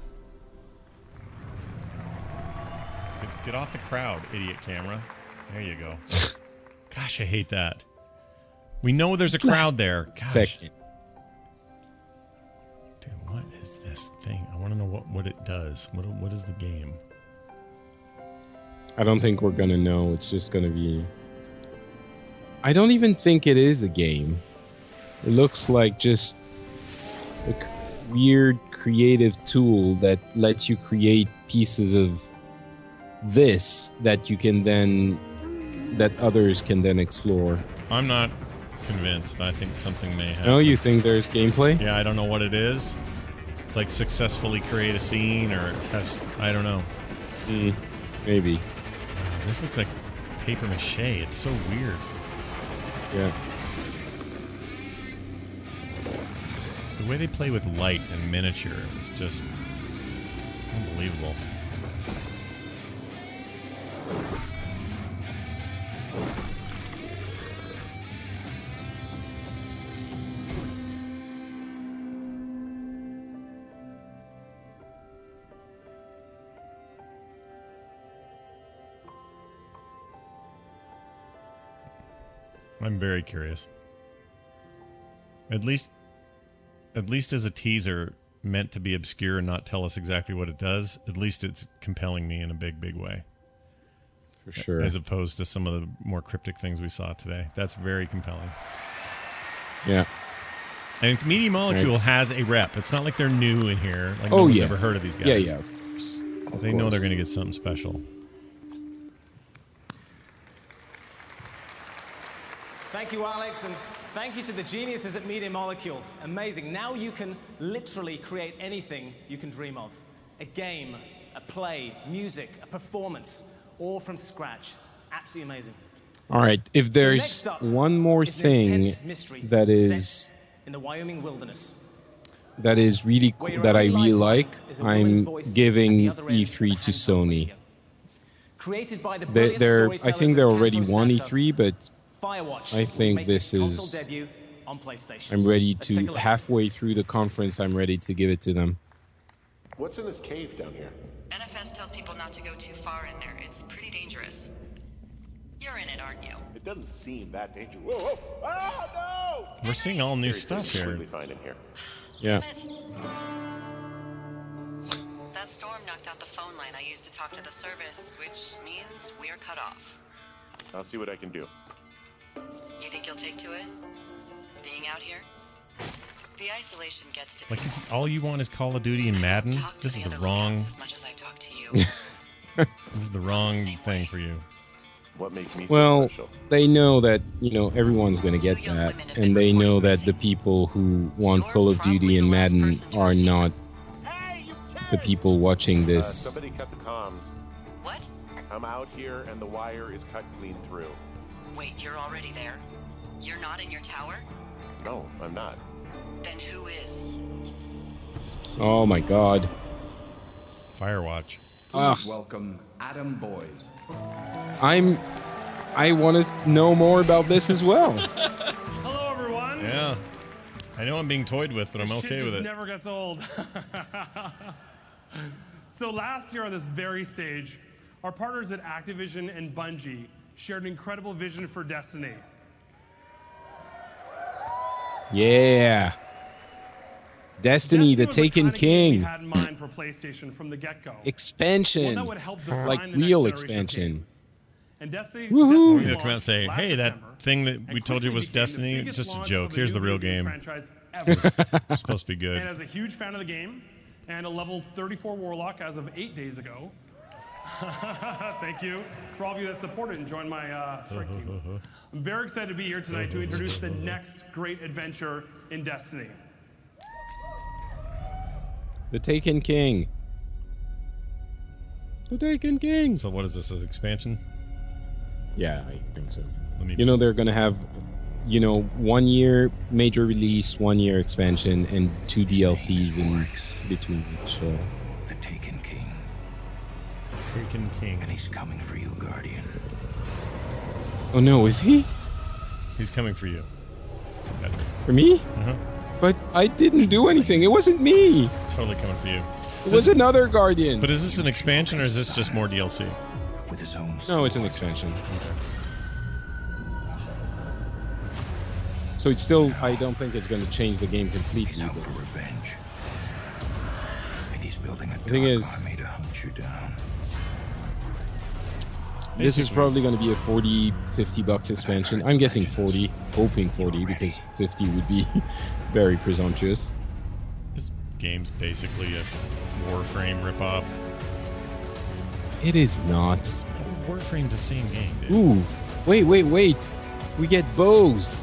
Get off the crowd, idiot camera. There you go. Gosh, I hate that. We know there's a crowd there. Gosh.
Second.
Dude, what is this thing? I want to know what it does. What is the game?
I don't think we're gonna know. It's just gonna be. I don't even think it is a game. It looks like just a weird creative tool that lets you create pieces of this that you can then that others can then explore.
I'm not convinced. I think something may happen.
No, you think there's gameplay?
Yeah, I don't know what it is. It's like successfully create a scene, or I don't know.
Maybe.
This looks like paper mache. It's so weird.
Yeah.
The way they play with light and miniature is just unbelievable. I'm very curious. At least as a teaser meant to be obscure and not tell us exactly what it does, at least it's compelling me in a big, big way.
For sure.
As opposed to some of the more cryptic things we saw today. That's very compelling.
Yeah.
And Media Molecule has a rep. It's not like they're new in here. Like no
Oh,
one's
yeah.
ever heard of these guys.
Yeah, yeah. Of course.
They know they're going to get something special.
Thank you, Alex, and thank you to the geniuses at Media Molecule. Amazing. Now you can literally create anything you can dream of. A game, a play, music, a performance, all from scratch. Absolutely amazing.
All right. If there's
next up
one more
is an
thing
intense mystery
that is
set in the Wyoming wilderness.
really
Where your
that I
only
really
lifeline
like,
is a woman's
I'm
voice at
giving
the other end of
E3
the
to
handheld
Sony.
radio. Created by the
They,
brilliant
they're I
storytellers
think
at
they already
Campo
won
Santo,
E3, but
Firewatch
I
will
think
make
this
its console
is.
debut on PlayStation.
I'm ready
Let's take a
to
look.
halfway through the conference. I'm ready to give it to them.
What's in this cave down here?
NFS tells people not to go too far in there. It's pretty dangerous. You're in it, aren't you?
It doesn't seem that dangerous. Whoa, whoa! Ah, no!
We're seeing all new
Seriously,
stuff
it's
here.
completely fine in here.
Yeah.
That storm knocked out the phone line I used to talk to the service, which means we're cut off.
I'll see what I can do.
You think you'll take to it? Being out here? The isolation gets to
Like,
people.
if all you want is Call of Duty and Madden,
Talk to
this is
the
the
other
wrong.
lookouts as much as I talk to you.
This is the wrong thing for you.
What makes me
Well,
so special?
they know that everyone's going to get that, and they know that the people who want Call of Duty and Madden are not the people watching this.
Somebody cut the comms.
What?
I'm out here and the wire is cut clean through.
Wait, you're already there? You're not in your tower?
No, I'm not.
Then who is?
Oh my God!
Firewatch.
Ugh.
Welcome Adam Boyes.
I want to know more about this as well.
Hello, everyone.
Yeah. I know I'm being toyed with, but I'm
This
okay
shit
with
just
it.
never gets old. So last year on this very stage, our partners at Activision and Bungie shared an incredible vision for Destiny.
Yeah. Destiny, the
was the
Taken
kind of game we
King.
had in mind for PlayStation from the get-go.
Expansion.
One that would help define
Like
the next
real
generation of
expansion.
games. And Destiny,
Woohoo.
They'll come out and say,
launched
hey,
last
that
September
thing that we
and
told you
quickly
was
became the
Destiny, it's
biggest
just a
launch
joke.
of
Here's the
new
real
video
game.
franchise ever.
It's supposed to be good.
And as a huge fan of the game and a level 34 Warlock as of 8 days ago, Thank you for all of you that supported and joined my strike teams. I'm very excited to be here tonight to introduce the next great adventure in Destiny.
The Taken King. The Taken King.
So what is this, an expansion?
Yeah, I think so.
Let me
You know, they're going to have, 1 year major release, 1 year expansion, and 2 DLCs in between each.
The Taken King.
Taken King.
And he's coming for you, Guardian.
Oh no, is he?
He's coming for you.
For me?
Uh-huh.
But I didn't do anything. It wasn't me.
He's totally coming for you.
It was another Guardian.
But is this an expansion or is this just more DLC?
With his own
No, it's an expansion. So it's still, I don't think it's going to change the game completely.
He's out for revenge. And he's building a
The thing
dark
is,
army to hunt you down.
this is probably going to be a $40-50 expansion. I'm guessing 40, hoping 40, because 50 would be very presumptuous.
This game's basically a Warframe ripoff.
It is not.
Warframe's the same game, dude.
Ooh, wait. We get bows.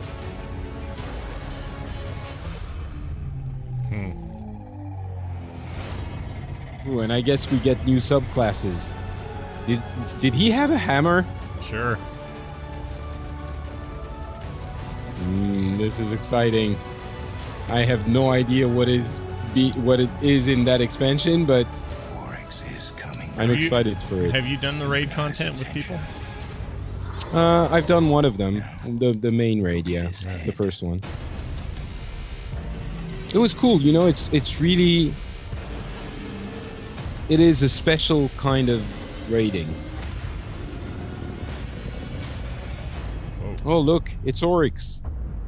Ooh, and I guess we get new subclasses. Did he have a hammer?
Sure.
This is exciting. I have no idea what it is in that expansion, but I'm excited for it.
Have you done the raid content with people?
I've done one of them, the main raid, yeah, the first one. It was cool, it's really, it is a special kind of raiding.
Whoa.
Oh look, it's Oryx.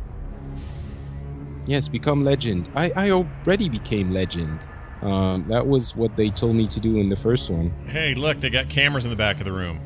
Yes, become legend. I already became legend. That was what they told me to do in the first one.
Hey, look, they got cameras in the back of the room.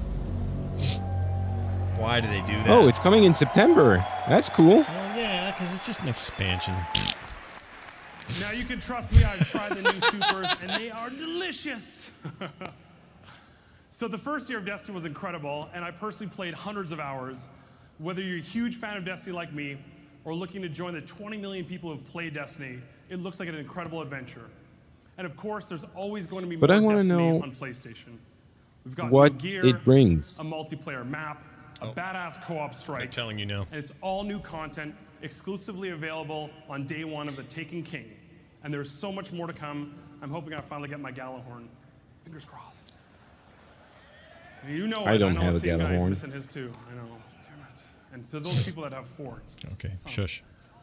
Why do they do that?
Oh, it's coming in September. That's cool.
Oh, yeah, because it's just an expansion.
Now you can trust me, I've tried the new supers and they are delicious. So the first year of Destiny was incredible, and I personally played hundreds of hours. Whether you're a huge fan of Destiny like me, or looking to join the 20 million people who've played Destiny, it looks like an incredible adventure. And of course, there's always going to be more Destiny on PlayStation. We've got
what
new gear,
it brings.
a multiplayer map, a badass co-op strike.
I'm telling you now.
And it's all new content, exclusively available on day one of The Taken King. And there's so much more to come. I'm hoping I finally get my Gallahorn. Fingers crossed. You know
I don't have a
Gallahorn.
Gallahorn.
Missing his too. I know. Damn it. And to those people that have four.
Okay, shush.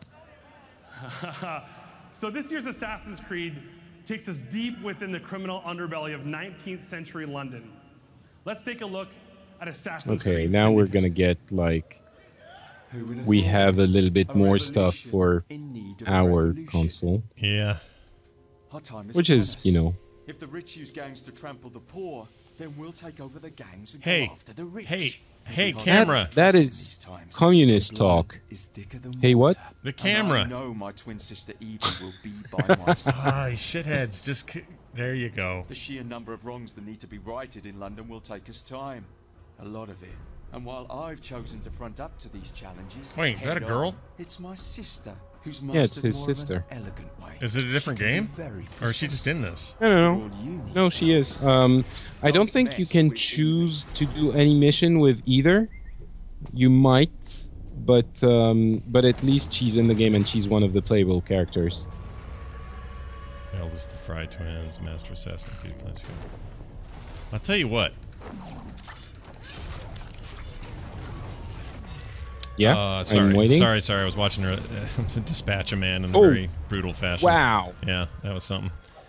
So this year's Assassin's Creed takes us deep within the criminal underbelly of 19th century London. Let's take a look at Assassin's Creed.
Okay, now we're gonna get we have a little bit more stuff for our console.
Yeah.
Which is,
If the rich use gangs to trample the poor, then we'll take over the gangs and
Hey,
go after the rich.
hey, camera.
That is communist talk. Hey, what?
The camera.
And I know my twin sister Eva will be by my side.
Ah, you shitheads. There you go.
The sheer number of wrongs that need to be righted in London will take us time. A lot of it. And while I've chosen to front up to these challenges...
Wait, is that a girl?
It's my sister, who's
Yeah, it's
mastered
his
more of an
sister.
elegant way.
Is it a different game? Or is she just in this?
No. No, she is. I don't think you can choose to do any mission with either. You might, but at least she's in the game and she's one of the playable characters.
Eldest the Fry twins, Master Assassin, Peter Plans. I'll tell you what.
Yeah,
sorry,
I'm waiting.
Sorry. I was watching her dispatch a man in a
Oh.
very brutal fashion.
Wow.
Yeah, that was something.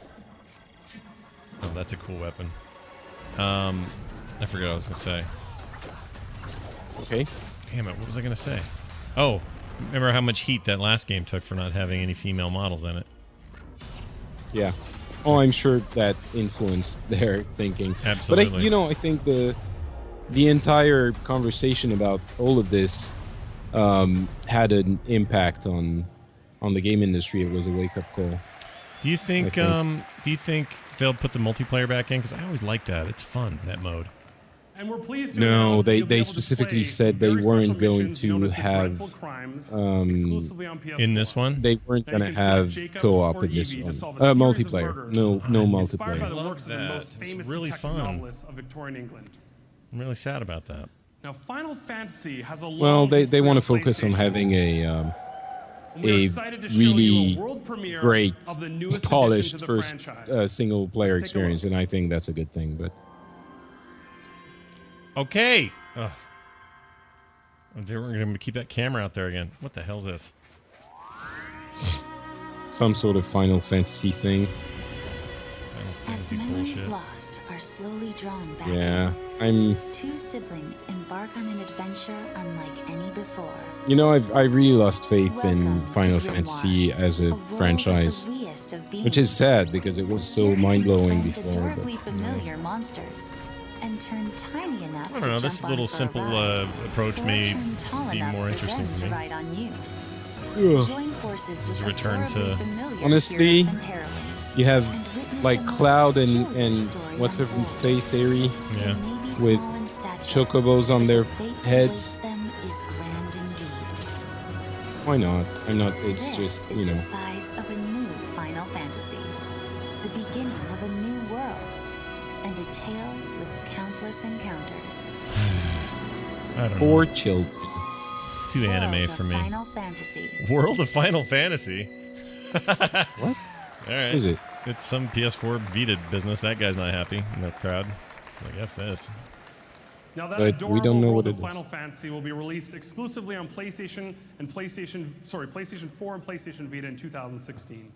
Oh, that's a cool weapon. I forgot what I was gonna say.
Okay.
Damn it! What was I gonna say? Oh, remember how much heat that last game took for not having any female models in it?
Yeah. Oh, I'm sure that influenced their thinking.
Absolutely.
But I think the entire conversation about all of this had an impact on the game industry. It was a wake-up call.
Do you think they'll put the multiplayer back in? Because I always liked that. It's fun, that mode.
And we're pleased to
No,
announce that
they
you'll be able to
specifically
play
said they
very
weren't
special
going
missions known
to
as the
have
Dreadful Crimes, exclusively on PS4.
In this one,
they weren't
Now
going
you
to
can select
have
Jacob
co-op
or
in this
Evie to
one.
solve a series of
Multiplayer.
murders
No
inspired by
multiplayer.
the works of the
Love
most
that. It's
famous
really
detective
fun.
novelists of Victorian England.
I'm really sad about that.
Now, Final Fantasy has a long
Well, they
history
want to
on
focus on
PlayStation.
having
And we're
a
excited to show you
really
a world premiere
great,
of the newest addition
polished
to the
first
franchise.
single player
Let's take a
experience, and I think that's a good thing. But
Okay. Ugh. They weren't going to keep that camera out there again. What the hell's this?
some sort of Final Fantasy thing.
As memories lost are slowly drawn back.
Yeah, I'm.
Two siblings embark on an adventure unlike any before.
You know, I really lost faith in Final Fantasy as a franchise, which is sad because it was so mind-blowing before. But,
Adorably familiar monsters, and turn tiny enough.
I don't know. This little simple approach may be more interesting to me.
Ride on you.
Ugh.
Join forces
This is a
with
return to.
familiar
Honestly,
heroes and heroines.
you have like Cloud and what's her face, Eri,
Yeah.
with chocobos on their heads.
Them is grand indeed.
Why not? I'm not. It's
This
just
is
you
the
know.
size of a new Final Fantasy, the beginning of a new world, and a tale with countless encounters.
I don't
For
know.
children.
It's too anime for me.
Final Fantasy.
World of Final Fantasy.
What?
All right.
Is it?
It's some PS4 Vita business. That guy's not happy in the crowd. Like, F this.
Now that
But we
adorable
don't know
world
what
of
it is.
Final Fantasy will be released exclusively on PlayStation 4 and PlayStation Vita in 2016.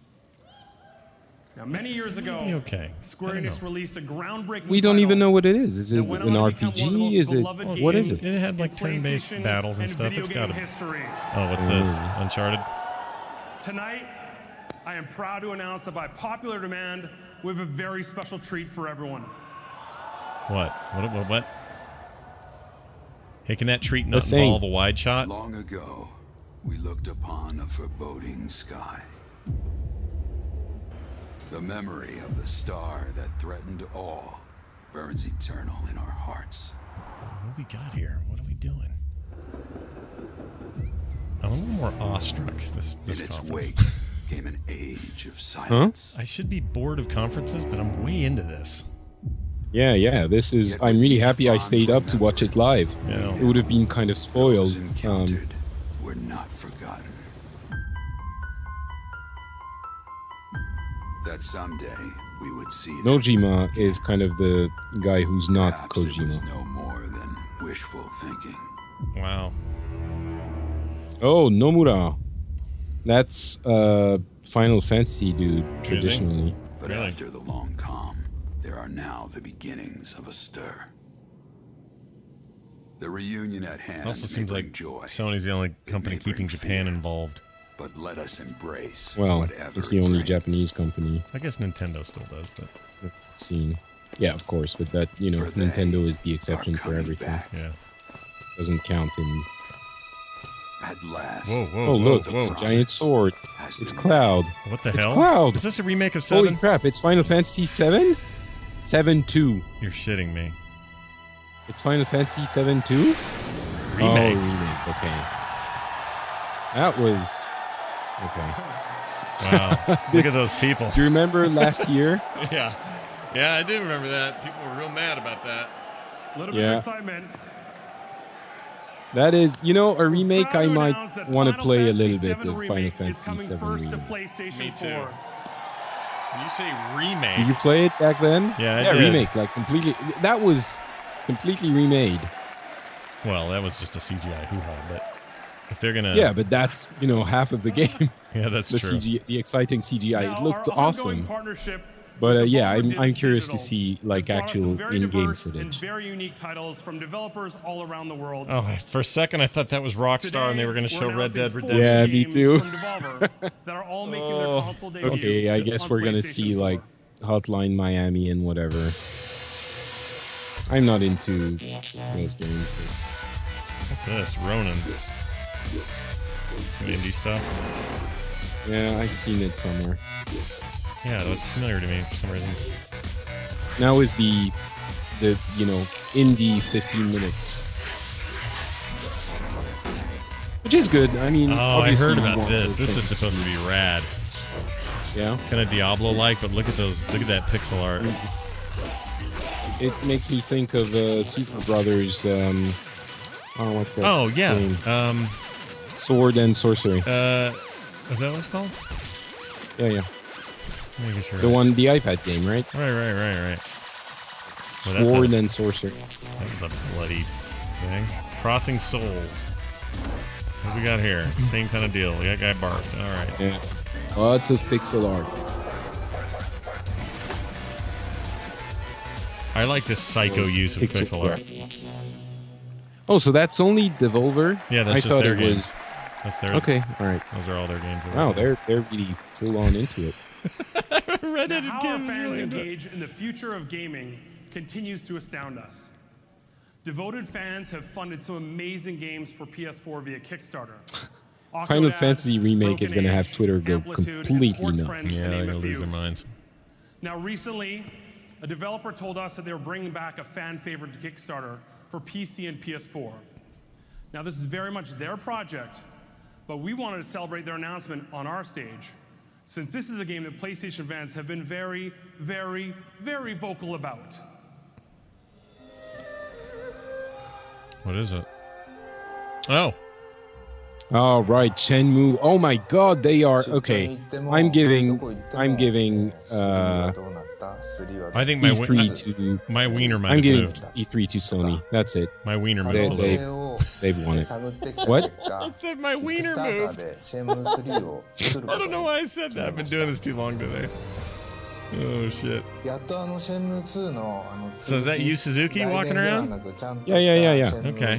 Now, many years ago,
Maybe okay.
Square
I don't
Enix
know.
released a groundbreaking
We don't
title
even know what it is. Is it
that went
an
on to become one of the most
RPG? Is it
beloved
what is
games
it?
It had like
in
turn-based
PlayStation
battles and stuff.
video
It's
game
got
history.
Oh, what's this?
Ooh.
Uncharted?
Tonight, I am proud to announce that by popular demand, we have a very special treat for everyone.
What? What? Hey, can that treat not
thing.
involve a wide shot?
Long ago, we looked upon a foreboding sky. The memory of the star that threatened all burns eternal in our hearts.
What do we got here? What are we doing? I'm a little more awestruck this
In its
conference.
wake came an age of silence.
I should be bored of conferences, but I'm way into this.
Yeah. This is. I'm really happy I stayed up to watch it live.
Yeah.
It would have been kind of spoiled.
We're not forgotten. That someday we would see them.
Nojima is kind of the guy who's not
Perhaps it was
Kojima.
no more than wishful thinking.
Wow.
Oh, Nomura. That's Final Fantasy dude traditionally.
But after the long calm, there are now the beginnings of a stir. The reunion at hand
It also
may
seems
bring
like
joy,
Sony's the only company keeping Japan involved.
but let us embrace
Well,
whatever
it's the
it
only
brings.
Japanese company
I guess Nintendo still does, but
I've seen. Yeah, of course, but that Nintendo is the exception for everything.
Yeah.
Doesn't count in.
At last.
Oh look, it's a giant sword. It's Cloud.
What the
It's
hell?
Cloud.
Is this a remake of 7?
Holy crap! It's Final Fantasy 7. 7-2.
You're shitting me.
It's Final Fantasy 7-2.
Remake.
Oh, remake. Okay. That was okay.
Wow. Look at those people.
Do you remember last year?
Yeah. Yeah, I do remember that. People were real mad about that.
A little bit
Yeah.
of excitement.
That is, a remake. I might
announce that
want to
Final
play a
Fantasy
little bit
VII
of Final
Remake is
Fantasy
coming
7
first to
remake.
PlayStation
Me too.
4.
When you say remake.
Did you play it back then?
Yeah, I
yeah,
did.
remake, like completely. That was completely remade.
Well, that was just a CGI hoo-ha, but if they're gonna.
Yeah, but that's half of the game.
Yeah, that's
the
true.
the exciting CGI.
Now,
it looked
our ongoing
awesome.
partnership
But
with
yeah,
Devolver
I'm curious
Digital
to see like
has brought us some
actual
very
in-game
diverse and
footage.
very unique titles from developers all around the world.
Oh, for a second I thought that was Rockstar and they were going to
We're
show Red
announcing
Dead
4
Redemption.
Yeah, me
games
too.
from Devolver that are all making their console debut.
Okay, I guess
on
we're gonna
PlayStation
see
4.
like Hotline Miami and whatever. I'm not into those games.
What's this? Ronin. Some indie stuff.
Yeah, I've seen it somewhere.
Yeah, that's familiar to me for some reason.
Now is the indie 15 minutes. Which is good. I mean,
Oh, I
obviously
heard
you
about
want
this.
those
This is
things
supposed to be rad.
Yeah.
Kind of Diablo-like, but look at that pixel art.
It makes me think of Super Brothers. What's that?
Oh yeah.
game? Sword and Sorcery.
Is that what it's called?
Yeah.
Making sure.
The iPad game, right?
Right. Well,
Sword and Sorcery.
That was a bloody thing. Crossing Souls. What we got here? Same kind of deal. That guy barked. All right.
Yeah. Lots of pixel art.
I like this psycho use of pixel art.
Oh, so that's only Devolver?
Yeah, that's
I
just
thought
their
it
games.
was...
That's their.
Okay, all right.
Those are all their games.
Wow, they're really full on into it.
Now, how our fans engage in the future of gaming continues to astound us. Devoted fans have funded some amazing games for PS4 via Kickstarter.
Final
Octodad,
Fantasy Remake
Broken
is going to have
Age,
Twitter go
Amplitude, and
completely
Sports
nuts.
Friends, to
Yeah, they're
name a
gonna lose
few.
their minds.
Now, recently, a developer told us that they were bringing back a fan favorite to Kickstarter for PC and PS4. Now, this is very much their project, but we wanted to celebrate their announcement on our stage, since this is a game that PlayStation fans have been very, very, very vocal about.
What is it? Oh.
Oh, right, Shenmue. Oh my God, they are okay. I'm giving.
I think my wiener might
I'm
have
giving
moved.
E3 to Sony. That's it.
My wiener might have moved.
They've won it. What?
I said my wiener moved. I don't know why I said that. I've been doing this too long today. Oh shit. So is that you, Suzuki, walking around?
Yeah.
Okay.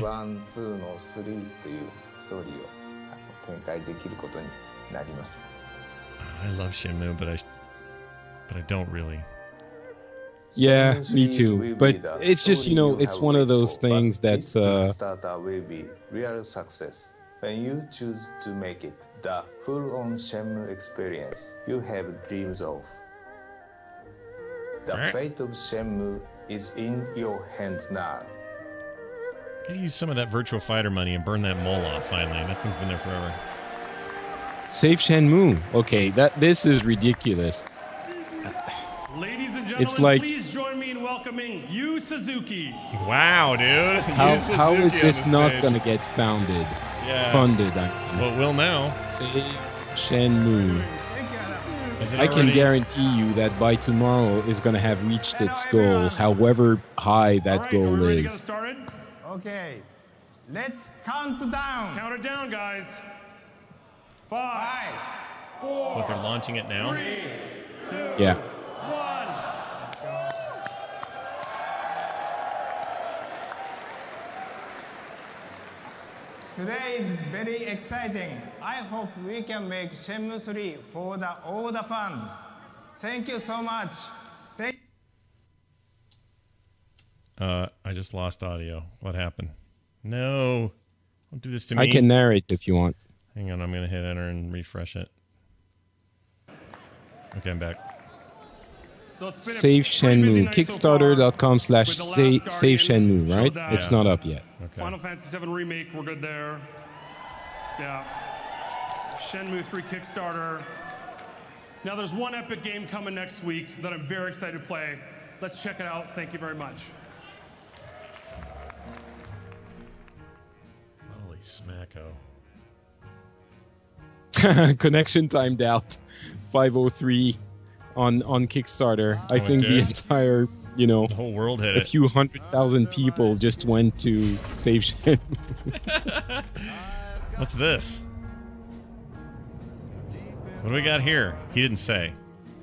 I love Shenmue, but I don't really.
Yeah, me too. But it's just, it's one of those things that
Kickstarter will be real success when you choose to make it the full-on Shenmue experience you have dreams of. The fate of Shenmue is in your hands now.
Gotta use some of that Virtual Fighter money and burn that mole off finally. That thing's been there forever.
Save Shenmue. Okay, this is ridiculous.
Ladies and gentlemen,
It's like-
please join me in welcoming Yu Suzuki.
Wow, dude.
How
Yu
how is
Suzuki
this
on the
not
stage.
going to get funded?
Yeah.
Funded, I mean.
Well, we'll know.
Save Shenmue.
Is it
I can
already-
guarantee you that by tomorrow is going to have reached its goal, however high that goal
Ready to get
is.
started?
Okay, let's count down.
Count it down, guys. 5, 4,
What, they're launching it now?
3, 2,
Yeah.
1.
Today is very exciting. I hope we can make Shenmue 3 for all the fans. Thank you so much.
I just lost audio. What happened? No. Don't do this to me.
I can narrate if you want.
Hang on, I'm going to hit enter and refresh it. Okay, I'm back.
So it's been a
Save
pretty busy
Shenmue.
night so far
Kickstarter.com/save
with The Last
Shenmue,
Guardian,
right?
showed
It's
that.
not up yet.
Final Fantasy VII Remake, we're good there. Yeah. Shenmue 3 Kickstarter. Now there's one epic game coming next week that I'm very excited to play. Let's check it out. Thank you very much.
Holy smacko.
Connection timed out. 503 on Kickstarter. I
Oh, it
think the
did?
entire, the
whole world hit
a
it.
few 100,000 people just went to Save Shenmue.
What's this? What do we got here? He didn't say.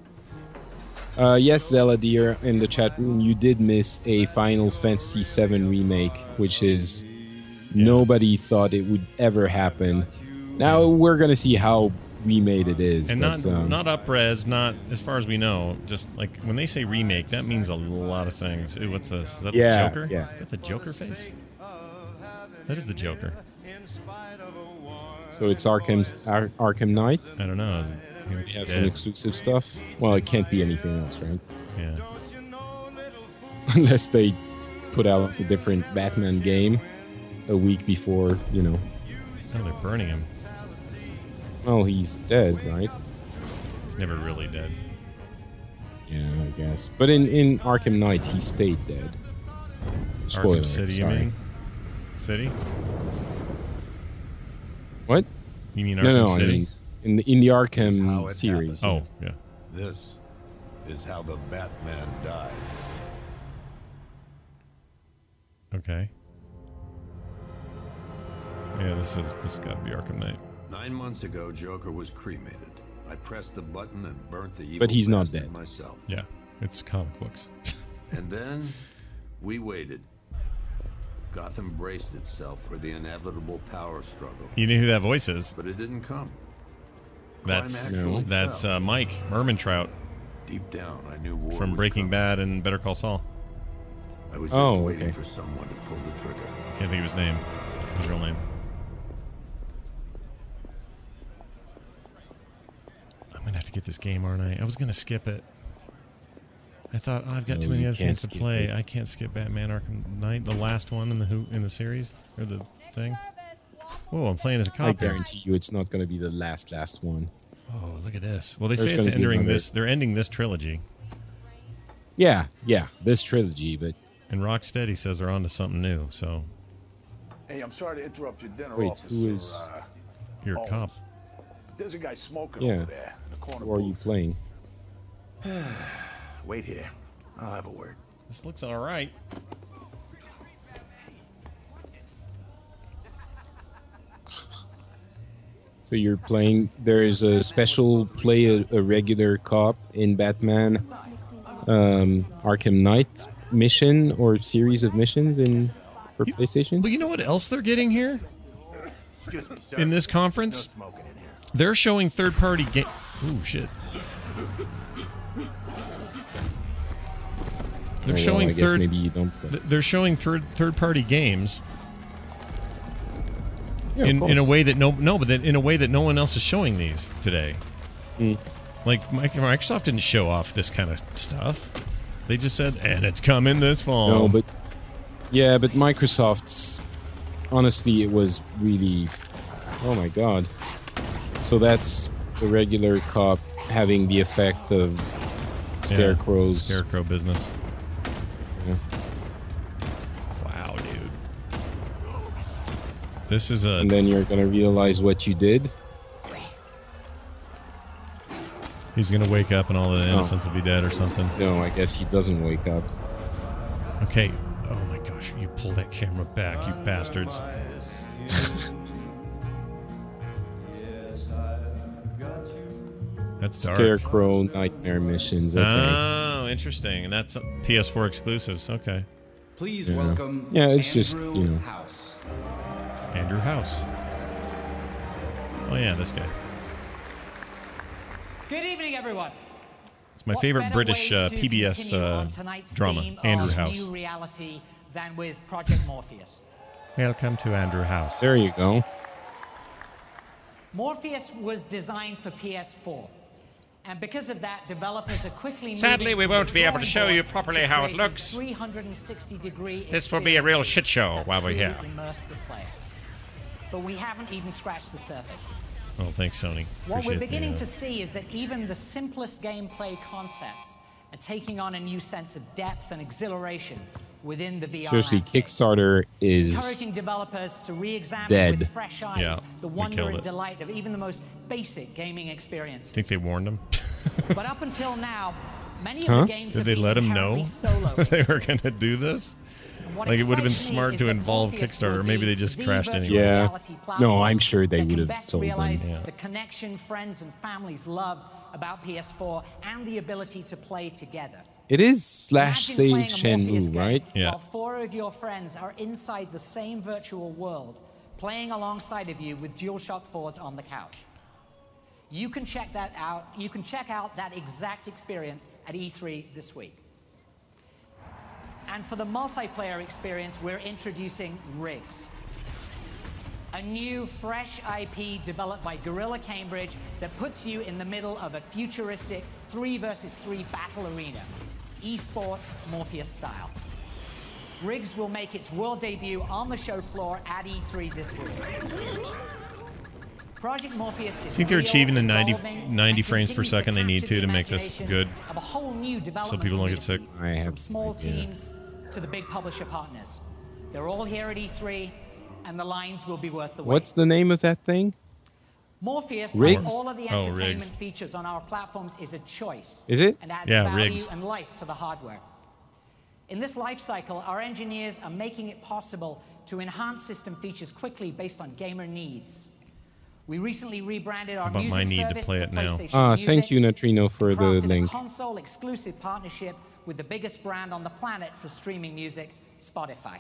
Yes, Zella dear, in the chat room, you did miss a Final Fantasy VII remake, which is nobody thought it would ever happen. Now we're gonna see how remade it is,
And
but,
not up-res, not as far as we know. Just like when they say remake, that means a lot of things. Ooh, what's this? Is that
Yeah,
the Joker?
yeah.
Is that the Joker face? That is the Joker.
So it's Arkham Knight.
I don't know.
They have some exclusive stuff. Well, it can't be anything else, right?
Yeah.
Unless they put out a different Batman game a week before, you know.
Oh, they're burning him.
Well, he's dead, right?
He's never really dead.
Yeah, I guess. But in Arkham Knight, he stayed dead. Spoiler,
Arkham City,
sorry.
you mean? City?
What?
You mean Arkham
no,
City?
I mean in the Arkham series.
Oh, yeah.
This is how the Batman died.
Okay. Yeah, this got to be Arkham Knight.
9 months ago, Joker was cremated. I pressed the button and burnt the evil
But he's not
bastard
dead.
myself.
Yeah, it's comic books.
And then we waited. Gotham braced itself for the inevitable power struggle.
You know who that voice is?
But it didn't come.
That's
Crime actually fell.
Mike Ehrmantraut.
Deep down, I knew war
from
was
Breaking
coming.
Bad and Better Call Saul.
I was just waiting for someone to pull the trigger.
Can't think of his name. His real name. I'm gonna have to get this game, aren't I? I was gonna skip it. I thought, I've got
No,
too many
you
other
can't
things to
skip
play.
it.
I can't skip Batman Arkham Knight, the last one in the series or the thing. Oh, I'm playing as a cop.
I
here.
guarantee you, it's not going to be the last one.
Oh, look at this. Well, they
There's
say it's
gonna be
entering
another-
this. They're ending this trilogy.
Yeah, this trilogy, but
And Rocksteady says they're on to something new. So
Hey, I'm sorry to interrupt your dinner,
Wait,
officer.
who is-
you're a cop.
But there's a guy smoking
yeah.
over there in the corner
Who are you
booth.
playing?
Wait here. I'll have a word.
This looks all right.
So you're playing. There is a special play a regular cop in Batman Arkham Knight mission or series of missions for PlayStation.
Well, you know what else they're getting here
Excuse me, sir.
in this conference?
No smoking in here.
They're showing third-party game. Ooh, shit. They're showing
I guess maybe you don't play.
They're showing third-party games
Yeah, of
in a
course.
way that in a way that no one else is showing these today. Like Microsoft didn't show off this kind of stuff. They just said, and it's coming this fall.
No, but Microsoft's honestly, it was really. Oh my god! So that's the regular cop having the effect of Scarecrow's
Scarecrow business.
Yeah.
Wow, dude. This is
And then you're gonna realize what you did.
He's gonna wake up and all the innocents will be dead or something.
No, I guess he doesn't wake up.
Okay. Oh my gosh, you pull that camera back, you bastards. That's dark.
Scarecrow Nightmare Missions. Okay.
Oh, interesting. And that's PS4 exclusives. Okay.
Please
Yeah.
welcome
Yeah, it's
Andrew
just, you know.
House.
Andrew House. Oh yeah, this guy.
Good evening, everyone.
It's my favorite British PBS drama, Andrew House.
New reality than with Project Morpheus.
Welcome to Andrew House.
There you go.
Morpheus was designed for PS4. And because of that, developers are quickly
Sadly,
moving
we
from
won't
the
be able to
drawing
show you
board
properly
to
how it
creating
looks.
360-degree
This will be a real shit show
experiences
while we're
that
here.
truly immerse the player. But we haven't even scratched the surface.
Oh, thanks, Sony.
What we're
Appreciate
beginning
the,
to see is that even the simplest gameplay concepts are taking on a new sense of depth and exhilaration within the VR
Seriously,
landscape.
Kickstarter is
Encouraging developers to re-examine
dead.
with fresh eyes
Yeah,
the
we
wonder
killed
and
it.
delight of even the most basic gaming experience.
Think they warned him?
But up until now, many
Huh?
of the games
Did
have
they
been
let him know
inherently solo
they were going to do this?
what
Like, it would have been
excites me
smart
is
to
that
involve
Morpheus
Kickstarter.
will
Maybe
be
they just
the
crashed
virtual
anyway.
Yeah.
reality
No,
platform
I'm sure they
that
would
can
have
best
told them.
realize
Yeah.
the connection friends and families love about PS4 and the ability to play together.
It is slash
Imagine
save
playing a Morpheus
Shenmue,
game
right?
Yeah.
While 4 of your friends are inside the same virtual world, playing alongside of you with DualShock 4s on the couch. You can check that out. You can check out that exact experience at E3 this week. And for the multiplayer experience, we're introducing Rigs. A new, fresh IP developed by Guerrilla Cambridge that puts you in the middle of a futuristic 3 versus 3 battle arena. Esports Morpheus style. Riggs will make its world debut on the show floor at E3 this week. Project Morpheus is
I think they're
real,
achieving the 90
evolving,
frames per
and
second they need
continues
to make this
imagination
good,
of a whole new
so
development
people don't get sick.
community, from small teams to the big publisher partners. They're all here at E3, and the lines will be worth the wait.
What's the name of that thing?
Morpheus,
Riggs?
like all of the
Oh,
entertainment
Riggs.
features on our platforms, is a choice.
Is it?
And adds
Yeah,
value
Riggs.
and life to the hardware. In this life cycle, our engineers are making it possible to enhance system features quickly based on gamer needs. We recently rebranded our
about
music
my need to
service
play it now?
PlayStation Music,
Thank you, Neutrino, for
and
the
crafted
link.
a console-exclusive partnership with the biggest brand on the planet for streaming music, Spotify.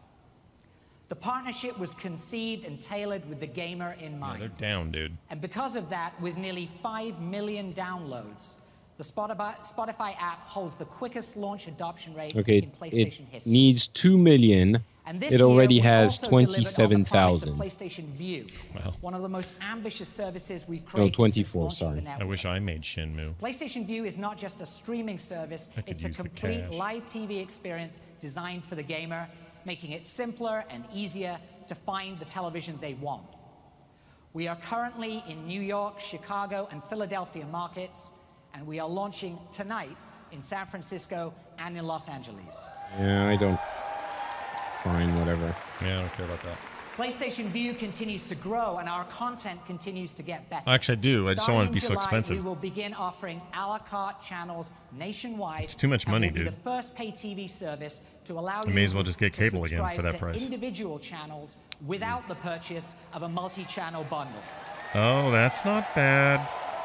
The partnership was conceived and tailored with the gamer in
Yeah,
mind.
they're down, dude.
And because of that, with nearly 5 million downloads, the Spotify app holds the quickest launch adoption rate
Okay,
in PlayStation
it
history.
needs 2 million.
And this
It already
year, we
has
also delivered on the promise of
27,000.
PlayStation Vue,
Wow.
one of the most ambitious services we've
No,
created
24,
since launching the
sorry.
I
network.
wish I made Shenmue.
PlayStation Vue is not just a streaming service,
I could
it's a
use the
complete
cash.
live TV experience designed for the gamer, making it simpler and easier to find the television they want. We are currently in New York, Chicago, and Philadelphia markets, and we are launching tonight in San Francisco and in Los Angeles.
Yeah, I don't. Fine, whatever.
Yeah, I don't care about that.
PlayStation Vue continues to grow, and our content continues to get better.
Actually, I do. I just don't want it to be so
Starting in July,
expensive.
We will begin offering a la carte channels nationwide.
It's too much money,
and we'll be
dude.
the first pay TV service to allow
I may as well
users
just get
to
cable again for
subscribe
that
to
price.
individual channels without the purchase of a multi-channel bundle.
Oh, that's not bad.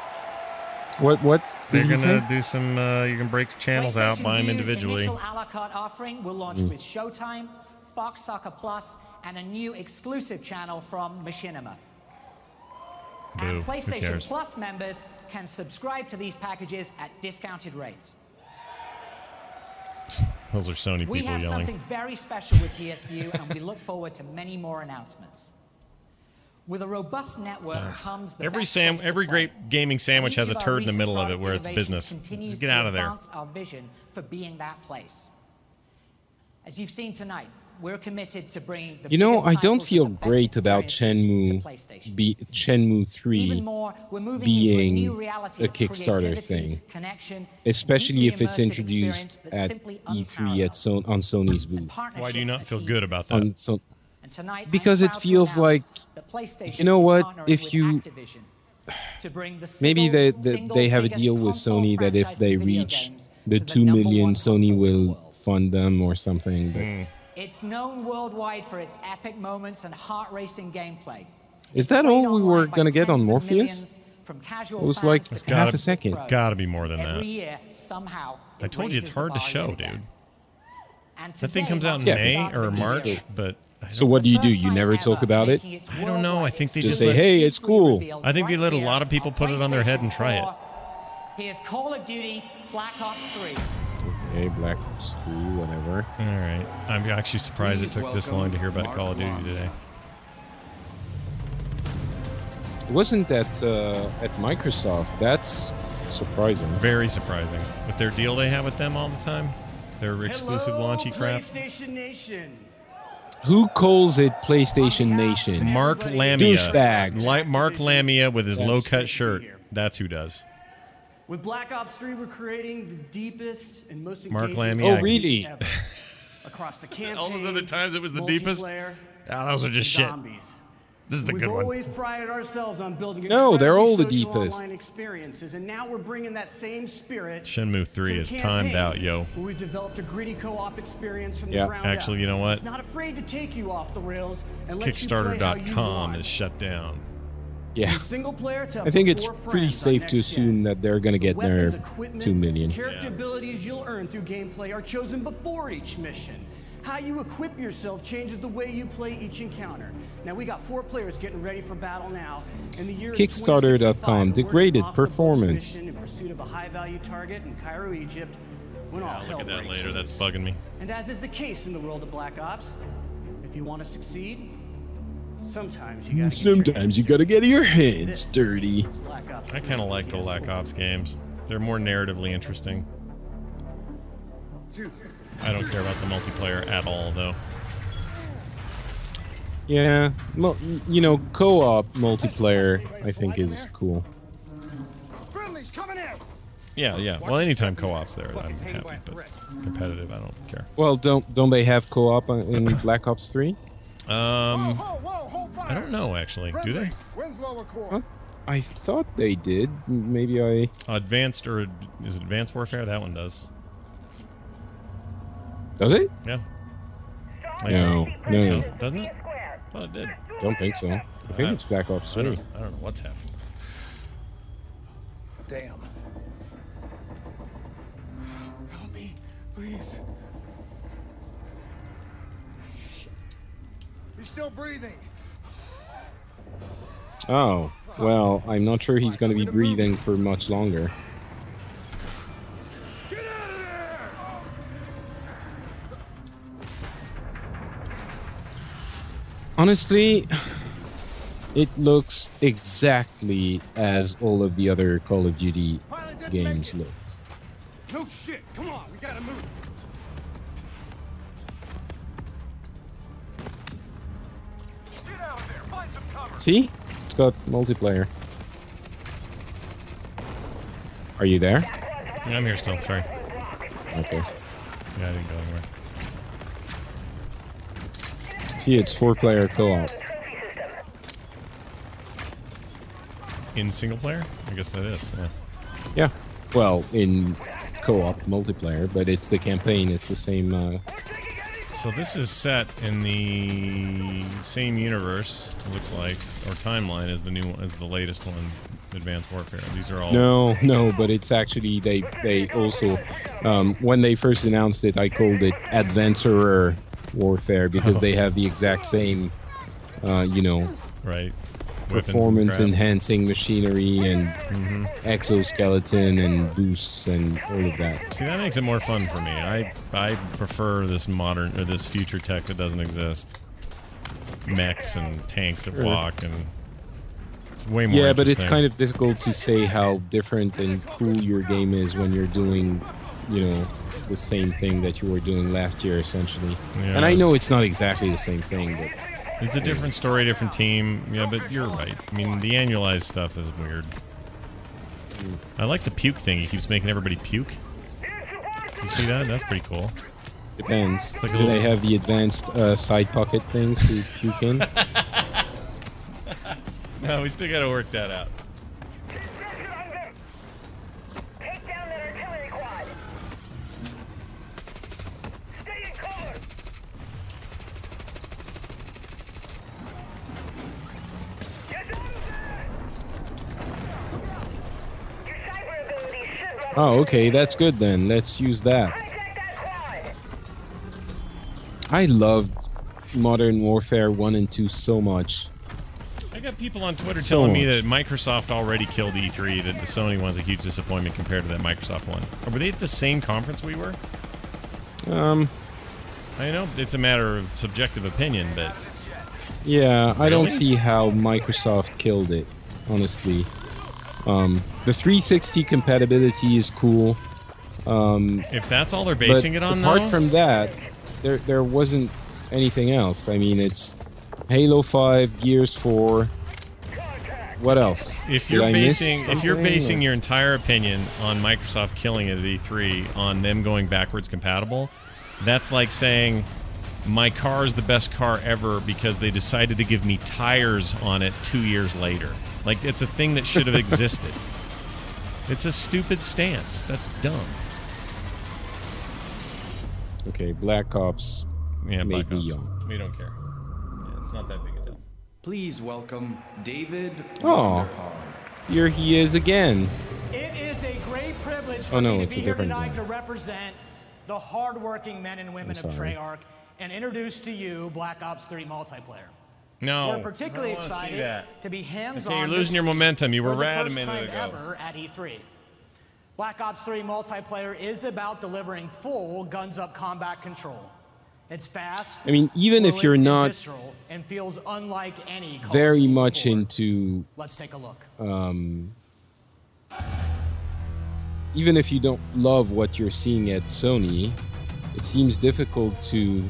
What
They're
did he
gonna
say?
do some. You can break channels out,
PlayStation
buy them
Vue's
individually.
initial a la carte offering will launch with Showtime, Fox Soccer Plus, and a new exclusive channel from Machinima.
Boo.
And
Who
PlayStation
cares?
Plus members can subscribe to these packages at discounted rates.
Those are Sony
We
people
have
yelling.
something very special with PS Vue, and we look forward to many more announcements. With a robust network comes the best place to
Every
play.
great gaming sandwich
And
has
each
a
of our
turd in the
recent
middle of it
product
where it's
innovations
business.
continues
Just get
to
out of there.
advance our vision for being that place. As you've seen tonight, we're committed to bringing the
You know,
biggest
I don't
titles
feel
and the best
great about
experiences to
Shenmue,
PlayStation.
Shenmue 3
Even more, we're moving into a
being
new reality
a
of
Kickstarter
creativity,
thing,
connection,
especially if
deeply
it's
immersive
introduced
experience that's
at
simply
E3 on Sony's booth.
Why do you not feel good about that?
On so-
And tonight, I'm
because it
proud to
feels like,
announce that PlayStation
you know
is
what?
partnering
If
with
you
Activision to bring the
maybe
single
they have a
biggest
deal with
console
Sony that if
franchise
they
in video
reach
games
the
to the
2
number
million,
one
Sony
console in the
will
world.
fund them or something. But
It's known worldwide for its epic moments and heart-racing gameplay.
is that all we were gonna get on
tens of
Morpheus?
millions from casual
It was
fans
like
to
half
gotta-
a second.
Gotta be more than
Every
that.
year, somehow,
I
it
told you it's
raises the
hard to
bar
show,
yet again.
dude.
And
That thing
today
comes out in
marks the
May
start of
or
a new
March,
era.
but
So what do? You never talk about it?
I don't know. I think they
Just
just
say,
let-
"Hey, it's cool."
I think they let a lot of people put it on their head and try it.
Here's Call of Duty Black Ops 3.
Okay, Black Ops 3, whatever.
All right. I'm actually surprised it took this long to hear about Call of Duty today.
It wasn't at Microsoft. That's surprising.
Very surprising. With their deal they have with them all the time, their exclusive launchy crap.
PlayStation Nation.
Who calls it PlayStation Nation?
Mark Lamia.
Douchebags.
Like Mark Lamia with his
That's
low-cut
great
shirt.
to hear.
That's who does.
With Black Ops 3, we're creating the deepest and most
Mark
engaging
Lamia.
Oh, really?
ever. Across the campaign,
All those other times it was the deepest?
multiplayer,
Ah, those are just shit.
zombies.
This is the
We've
good one.
always prided ourselves on building
No, they're all the
incredibly social
deepest.
online experiences, and now we're bringing that same spirit.
Shenmue 3
to
is
the
timed
campaign,
out, yo.
Where we developed a gritty co-op experience from
Yeah.
the ground
Actually,
up.
you know what?
It's not afraid to take you off the rails and let you play how you
Kickstarter.com
want.
is shut down.
Yeah.
From single player to
I think
up
it's
to 4
pretty
friends on
safe to
next gen.
assume that they're going to get
Weapons,
their
equipment,
2 million.
Character abilities you'll earn through gameplay are chosen before each mission. How you equip yourself changes the way you play each encounter. Now we got 4 players getting ready for battle now. And the year is
Kickstarter.com,
2065. We're
degraded
working off the books
performance.
mission in pursuit of a high-value target in Cairo, Egypt. When all
I'll
hell
look at that
breaks
later.
loose.
That's bugging me.
And as is the case in the world of Black Ops, if you want to succeed, Sometimes you gotta
Sometimes you gotta get your hands dirty.
I kind of like the Black Ops games. They're more narratively interesting. I don't care about the multiplayer at all, though.
Yeah, well, you know, co-op multiplayer I think is cool.
Yeah. Well, anytime co-op's there, I'm happy. But competitive, I don't care.
Well, don't they have co-op in Black Ops 3?
I don't know actually. Do they?
Huh? I thought they did. Maybe I.
Advanced or is it Advanced Warfare? That one does.
Does it?
Yeah.
No.
Doesn't it? I thought it did.
Don't think so. I think it's Black Ops 3.
I don't know what's happening.
Damn. Help me, please. He's still breathing.
Oh, well, I'm not sure he's going to be breathing for much longer. Honestly, it looks exactly as all of the other Call of Duty games look.
No shit. Come on, we gotta move. Get out there. Find some cover.
See? It's got multiplayer. Are you there?
Yeah, I'm here still. Sorry.
Okay.
Yeah, I didn't go anywhere.
See, it's 4-player co-op.
In single player? I guess that is. Yeah.
Yeah. Well, in co-op multiplayer, but it's the campaign. It's the same.
So this is set in the same universe, it looks like, or timeline as the latest one, Advanced Warfare. These are all.
No, but it's actually they also when they first announced it, I called it Adventurer Warfare because they have the exact same,
right.
Performance enhancing machinery and exoskeleton and boosts and all of that.
See, that makes it more fun for me. I prefer this modern or this future tech that doesn't exist. Mechs and tanks that walk, and it's way more.
Yeah, but it's kind of difficult to say how different and cool your game is when you're doing, the same thing that you were doing last year, essentially.
Yeah.
And I know it's not exactly the same thing, but.
It's a different story, different team. Yeah, but you're right. I mean, the annualized stuff is weird. I like the puke thing. He keeps making everybody puke. You see that? That's pretty cool.
Depends.
Like
Do they have the advanced side pocket things to puke in?
No, we still got to work that out.
Oh, okay, that's good then. Let's use that. I loved Modern Warfare 1 and 2 so much.
I got people on Twitter telling me that Microsoft already killed E3, that the Sony one's a huge disappointment compared to that Microsoft one. Or were they at the same conference we were? I know it's a matter of subjective opinion, but...
Yeah, I don't
Really?
see how Microsoft killed it, honestly. The 360 compatibility is cool.
If that's all they're basing it on,
apart
though?
from that, there wasn't anything else. I mean, it's Halo 5, Gears 4. What else?
If
Did
you're
I miss
basing
something?
your entire opinion on Microsoft killing it at E3 on them going backwards compatible, that's like saying my car is the best car ever because they decided to give me tires on it 2 years later. Like, it's a thing that should have existed. It's a stupid stance. That's dumb.
Okay, Black Ops
Yeah,
made
Black
me
Ops.
young.
We don't care. Yeah, it's not that big a deal.
Please welcome David.
Oh, here he is again.
It is a great privilege for
Oh, no,
me
it's
to
a
be here
different
tonight
one.
to represent the hardworking men and women
I'm
of
sorry.
Treyarch and introduce to you Black Ops 3 multiplayer.
No.
We're particularly
I don't wanna see
excited
that.
to be hands-on.
Okay, you're losing your momentum. You were
for the
rad a
first
minute
time
ago.
ever at E3. Black Ops 3 multiplayer is about delivering full guns-up combat control. It's fast.
I mean, even if
fluid,
you're
and
not
visceral, and feels unlike any Call of
very
Duty
much
before.
into,
Let's take a look.
even if you don't love what you're seeing at Sony, it seems difficult to.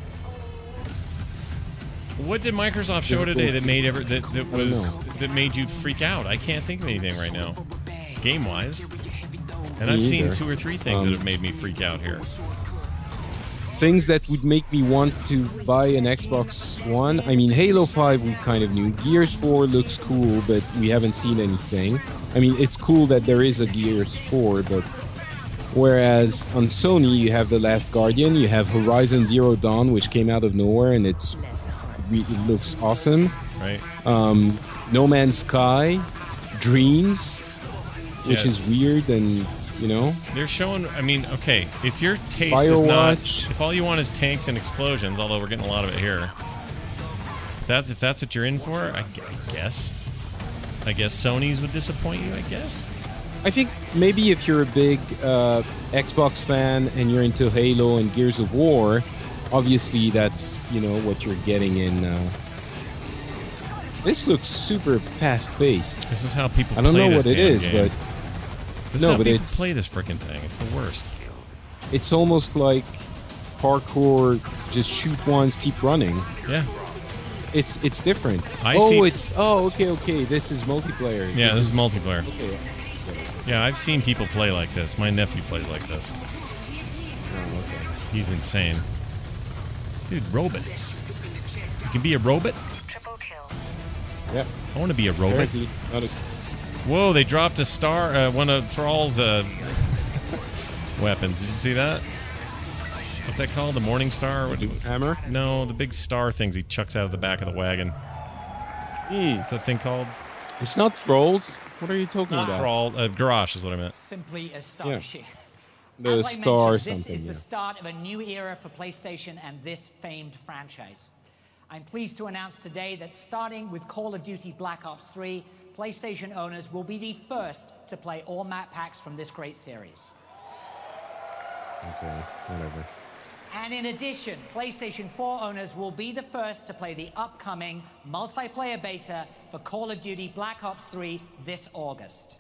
What did Microsoft show today that made that made you freak out? I can't think of anything right now, game-wise. And I've seen 2 or 3 things that have made me freak out here.
Things that would make me want to buy an Xbox One. I mean, Halo 5 we kind of knew. Gears 4 looks cool, but we haven't seen anything. I mean, it's cool that there is a Gears 4, but whereas on Sony you have The Last Guardian, you have Horizon Zero Dawn, which came out of nowhere, and it looks awesome.
Right.
No Man's Sky, Dreams, which is weird and. You know,
they're showing. I mean, okay, if your taste is not,
Firewatch.
if all you want is tanks and explosions, although we're getting a lot of it here, if that's what you're in for, I guess Sony's would disappoint you. I guess.
I think maybe if you're a big Xbox fan and you're into Halo and Gears of War, obviously that's what you're getting in. This looks super fast-paced.
This is how people.
I don't
play
know
this
what it
damn
is,
game.
but.
This is how people play this freaking thing. It's the worst.
It's almost like parkour. Just shoot once, keep running.
Yeah.
It's different. Okay. This is multiplayer.
Yeah, this is multiplayer.
Okay.
Yeah, I've seen people play like this. My nephew plays like this.
Oh, okay.
He's insane. Dude, robot. You can be a robot?
Triple kill.
Yeah.
I want to be a robot.
Apparently, not a-
Whoa, they dropped a star, one of Thrall's weapons. Did you see that? What's that called? The Morning Star?
Hammer?
No, the big star things he chucks out of the back of the wagon. What's that thing called?
It's not Thralls. What are you talking
Not
about?
Thrall. Garrosh is what I meant.
Simply astonishing.
The
As I
star
mentioned,
something.
This is the start of a new era for PlayStation and this famed franchise. I'm pleased to announce today that starting with Call of Duty Black Ops 3, PlayStation owners will be the first to play all map packs from this great series.
Okay, whatever.
And in addition, PlayStation 4 owners will be the first to play the upcoming multiplayer beta for Call of Duty Black Ops 3 this August.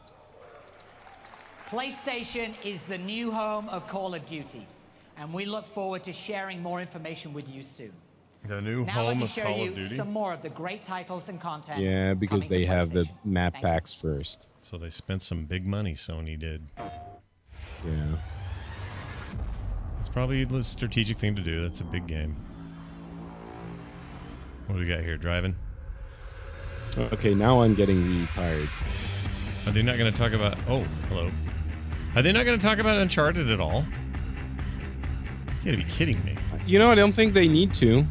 PlayStation is the new home of Call of Duty, and we look forward to sharing more information with you soon.
The new
Now let
home
me
of
show
Call
you
of Duty.
some more of the great titles and content.
Yeah, because
coming to
they have the
PlayStation.
map packs first.
So they spent some big money, Sony did.
Yeah.
It's probably the strategic thing to do. That's a big game. What do we got here? Driving?
Okay, now I'm getting really tired.
Are they not going to talk about... Oh, hello. Are they not going to talk about Uncharted at all? You gotta be kidding me.
I don't think they need to.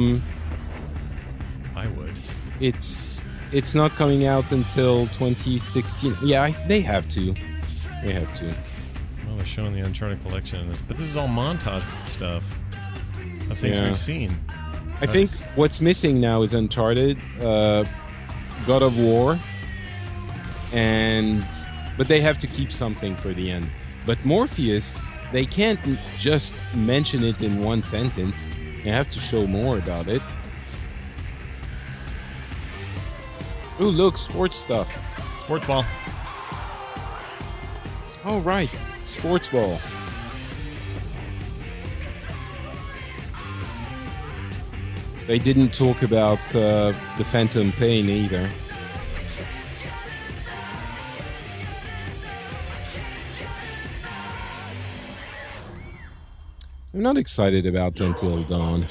I would.
It's not coming out until 2016. Yeah, they have to. They have to.
Well, they're showing the Uncharted collection in this, but this is all montage stuff of things
Yeah.
we've seen.
I think what's missing now is Uncharted, God of War, but they have to keep something for the end. But Morpheus, they can't just mention it in one sentence. They have to show more about it. Ooh, look, sports stuff.
Sports ball.
Oh, right. Sports ball. They didn't talk about the Phantom Pain either. I'm not excited about Until Dawn.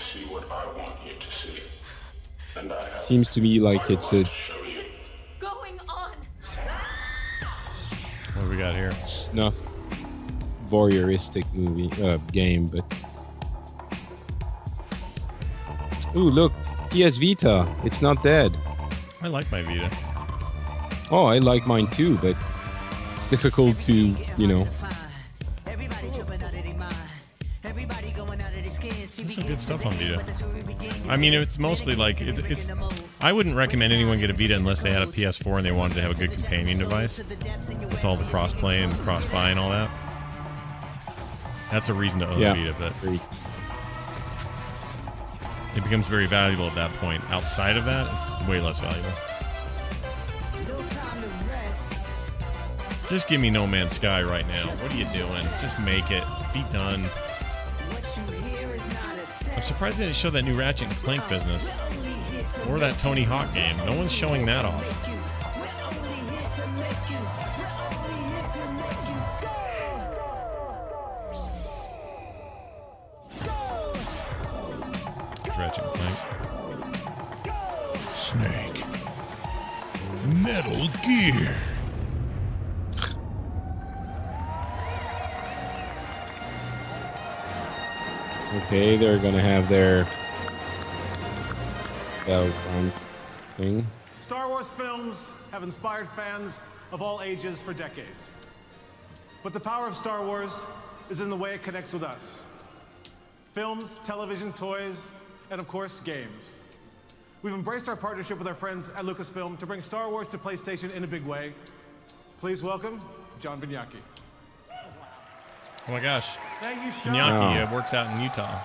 Seems to me like it's a
Going on.
What do we got here?
snuff voyeuristic game, but ooh, look, PS Vita, it's not dead.
I like my Vita.
Oh, I like mine too, but it's difficult to,
There's some good stuff on Vita. I mean, it's mostly like it's. I wouldn't recommend anyone get a Vita unless they had a PS4 and they wanted to have a good companion device with all the cross-play and cross-buy and all that. That's a reason to own a Vita, but it becomes very valuable at that point. Outside of that, it's way less valuable. Just give me No Man's Sky right now. What are you doing? Just make it. Be done. I'm surprised they didn't show that new Ratchet and Clank business. Or that Tony Hawk game. No one's showing that off. Ratchet and Clank.
Snake. Metal Gear.
Okay, they're gonna have their Battlefront thing.
Star Wars films have inspired fans of all ages for decades. But the power of Star Wars is in the way it connects with us. Films, television, toys, and of course, games. We've embraced our partnership with our friends at Lucasfilm to bring Star Wars to PlayStation in a big way. Please welcome John Vignacchi.
Oh my gosh.
Thank you, Sean.
Vignacchi works out in Utah.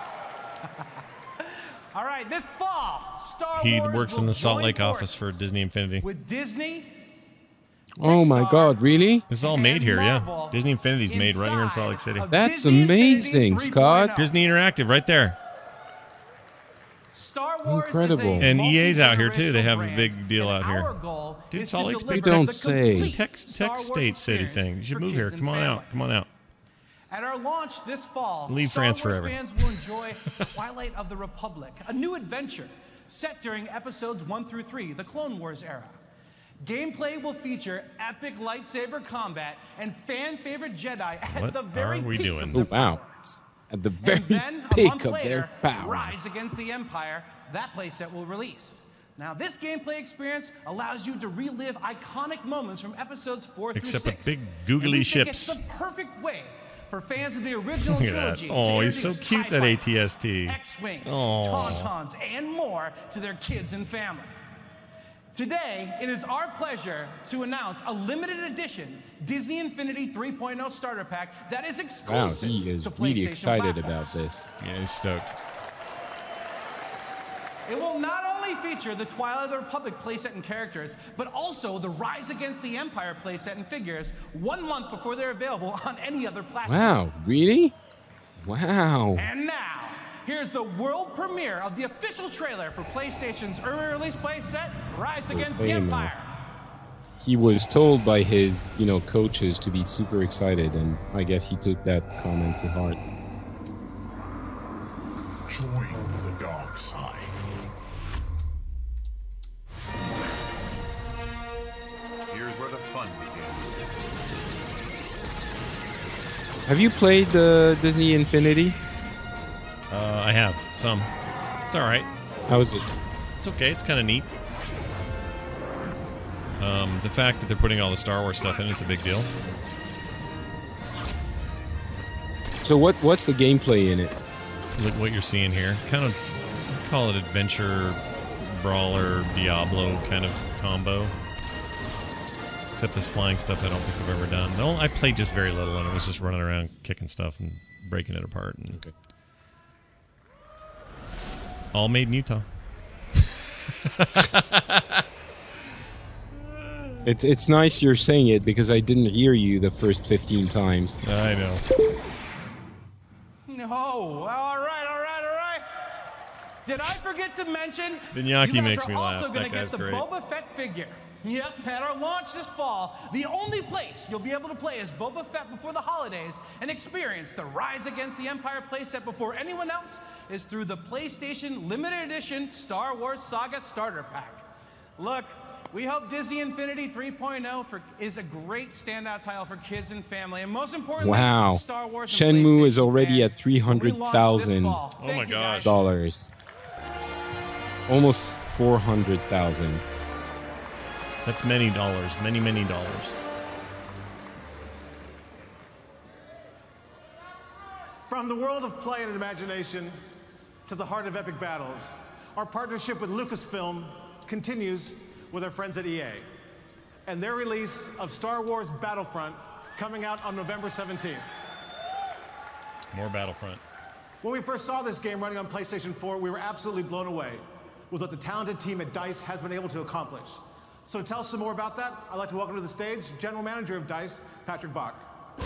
All right, this fall, Star
He
Wars
works in the Salt Lake office for Disney Infinity.
with Disney.
Oh my God, really?
This is all made here, yeah. Disney Infinity's made right here in Salt Lake City.
That's amazing, Scott.
Disney Interactive right there.
Star Wars
Incredible.
And EA's out here too. They have a big deal out here. Dude, Salt Lake's big.
You don't say.
Tech state city thing. You should move here. Come on out. Come on out.
At our launch this fall,
Leave
Star
France
Wars
forever.
fans will enjoy Twilight of the Republic, a new adventure set during episodes 1 through 3, the Clone Wars era. Gameplay will feature epic lightsaber combat and fan-favorite Jedi at
What
the very
are we
peak
doing?
of their
Oh, wow. At the very peak of their power.
Rise Against the Empire, that playset will release. Now, this gameplay experience allows you to relive iconic moments from episodes 4
Except
through
with
6.
big googly
And we think
ships.
It's the perfect way for fans of the original
Look at that.
trilogy.
Oh,
to
he's so
introduce
cute,
TIE
that
fighters,
ATST.
X-Wings,
Oh.
Tauntauns, and more to their kids and family. Today, it is our pleasure to announce a limited edition Disney Infinity 3.0 starter pack that is
Wow,
exclusive
he is
to
really
PlayStation
excited
platforms.
about this.
Yeah, he's stoked.
It will not only feature the Twilight of the Republic playset and characters, but also the Rise Against the Empire playset and figures 1 month before they're available on any other platform.
Wow, really? Wow.
And now, here's the world premiere of the official trailer for PlayStation's early release playset, Rise Against the
wait a minute.
Empire.
He was told by his, coaches to be super excited, and I guess he took that comment to heart.
Join the dark side.
Here's where the fun begins.
Have you played Disney Infinity?
I have some. It's all right.
How is it?
It's okay. It's kind of neat. The fact that they're putting all the Star Wars stuff in, it's a big deal.
So what's the gameplay in it?
Look what you're seeing here. Kind of call it adventure, brawler, Diablo kind of combo. Except this flying stuff I don't think I've ever done. No, I played just very little, and it was just running around kicking stuff and breaking it apart. And all made in Utah.
It's nice you're saying it because I didn't hear you the first 15 times.
I know.
No, all right. Did I forget to mention?
Vignacchi
you guys
makes
are
me laugh.
also going
That
to get
guy's
the
great.
Boba Fett figure. Yep, at our launch this fall, the only place you'll be able to play as Boba Fett before the holidays and experience the Rise Against the Empire playset before anyone else is through the PlayStation Limited Edition Star Wars Saga Starter Pack. Look, we hope Disney Infinity 3.0 is a great standout title for kids and family, and most importantly,
Wow.
Star Wars and
Shenmue
PlayStation
is already at
fans will be launched this
$300,000.
fall.
Oh
Thank
my
you,
gosh.
guys.
Dollars. Almost 400,000.
That's many dollars. Many, many dollars.
From the world of play and imagination to the heart of epic battles, our partnership with Lucasfilm continues with our friends at EA and their release of Star Wars Battlefront coming out on November 17th.
More Battlefront.
When we first saw this game running on PlayStation 4, we were absolutely blown away with what the talented team at DICE has been able to accomplish. So to tell us some more about that, I'd like to welcome to the stage General Manager of DICE, Patrick Bach.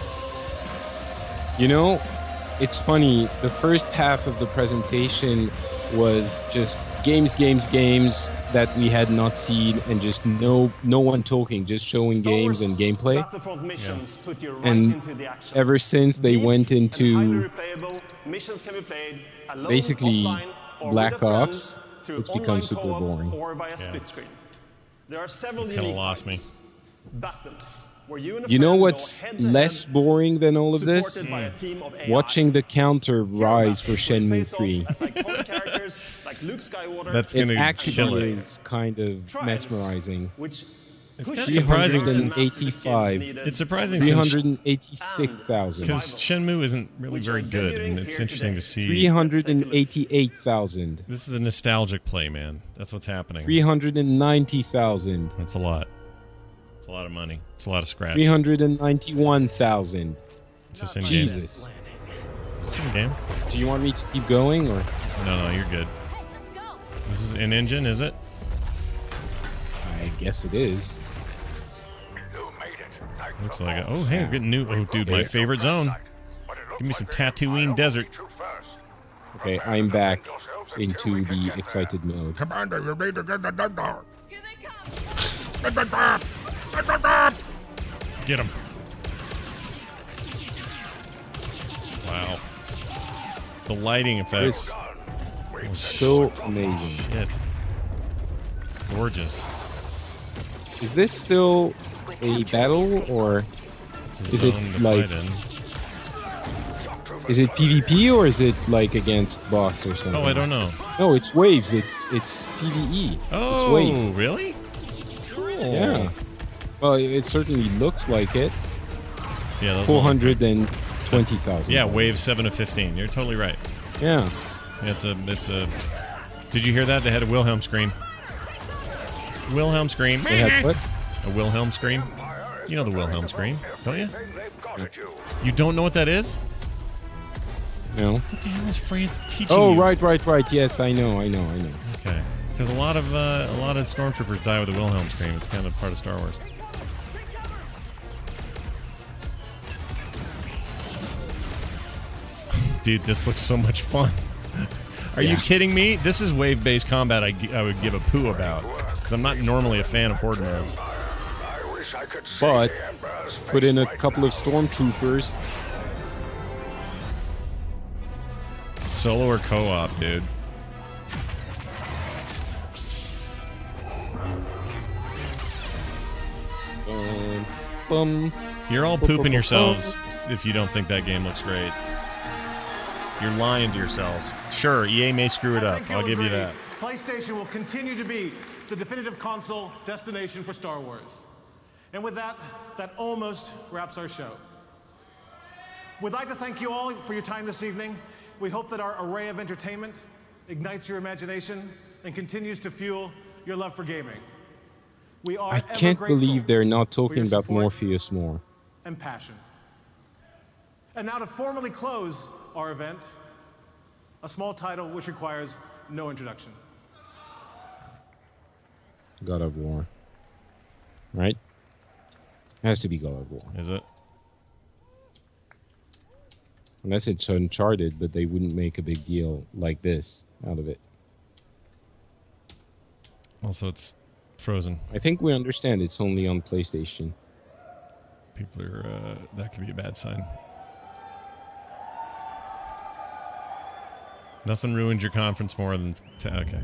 You know, it's funny. The first half of the presentation was just games that we had not seen, and just no one talking, just showing games and gameplay.
Battlefront missions put you right
And
into the action.
ever since they went into
Replayable missions can be played alone,
basically
offline, or
Black
with a friend
Ops,
through
it's
online
become super
co-op
boring.
Or by a split screen. There are several
Kind of
unique
lost me.
battles where you and a
You know
friend
what's
go head-to-head,
less boring than all of this?
supported by a team of AI.
Watching the counter rise for Shenmue 3.
as iconic characters like Luke Skywalker.
That's
It
gonna kill
actually
it.
is kind of mesmerizing.
Which
It's kind of surprising since
385.
it's surprising since
386,000.
because Shenmue isn't really very good, and it's interesting to see.
388,000.
This is a nostalgic play, man. That's what's happening.
390,000.
That's a lot. It's a lot of money. It's a lot of scratch.
391,000.
It's the same
Jesus.
game. Same game.
Do you want me to keep going or?
No, you're good. This is an engine, is it?
I guess it is.
Looks like it. Oh, hey, we're getting new. Oh, dude, my favorite zone. Give me some Tatooine Desert.
Okay, I'm back into the excited mode.
Commander, you need to get the dead dog.
Get him. Wow. The lighting effects.
It's so amazing.
Shit. It's gorgeous.
Is this still a battle or
It's a
is it
zone to
like
fight in.
is it PvP or is it like against bots or something?
Oh, I don't know.
No, it's waves. It's PvE.
Oh,
it's waves.
really? Cool.
Yeah. Well, it certainly looks like it.
Yeah, those
420,000.
Yeah, wave 7 of 15. You're totally right.
Yeah.
It's a. Did you hear that? They had a Wilhelm scream. Wilhelm scream.
They had what?
A Wilhelm scream. You know the Wilhelm scream, don't you? You don't know what that is?
No.
What the hell is France teaching
Oh,
you?
right. Yes, I know.
Okay. Because a lot of stormtroopers die with the Wilhelm scream. It's kind of part of Star Wars. Dude, this looks so much fun. Are you kidding me? This is wave-based combat I would give a poo about. Because I'm not normally a fan of horde modes.
But put in a couple of stormtroopers.
Solo or co-op, dude? You're all pooping yourselves if you don't think that game looks great. You're lying to yourselves. Sure, EA may screw it up. I'll give you that.
PlayStation will continue to be the definitive console destination for Star Wars. And with that, that almost wraps our show. We'd like to thank you all for your time this evening. We hope that our array of entertainment ignites your imagination and continues to fuel your love for gaming. We are
I can't believe they're not talking about Morpheus more.
and passion. And now to formally close our event, a small title which requires no introduction.
God of War. Right? Has to be God of War.
Is it?
Unless it's Uncharted, but they wouldn't make a big deal like this out of it.
Also, it's Frozen.
I think we understand it's only on PlayStation.
People are... that could be a bad sign. Nothing ruins your conference more than... okay.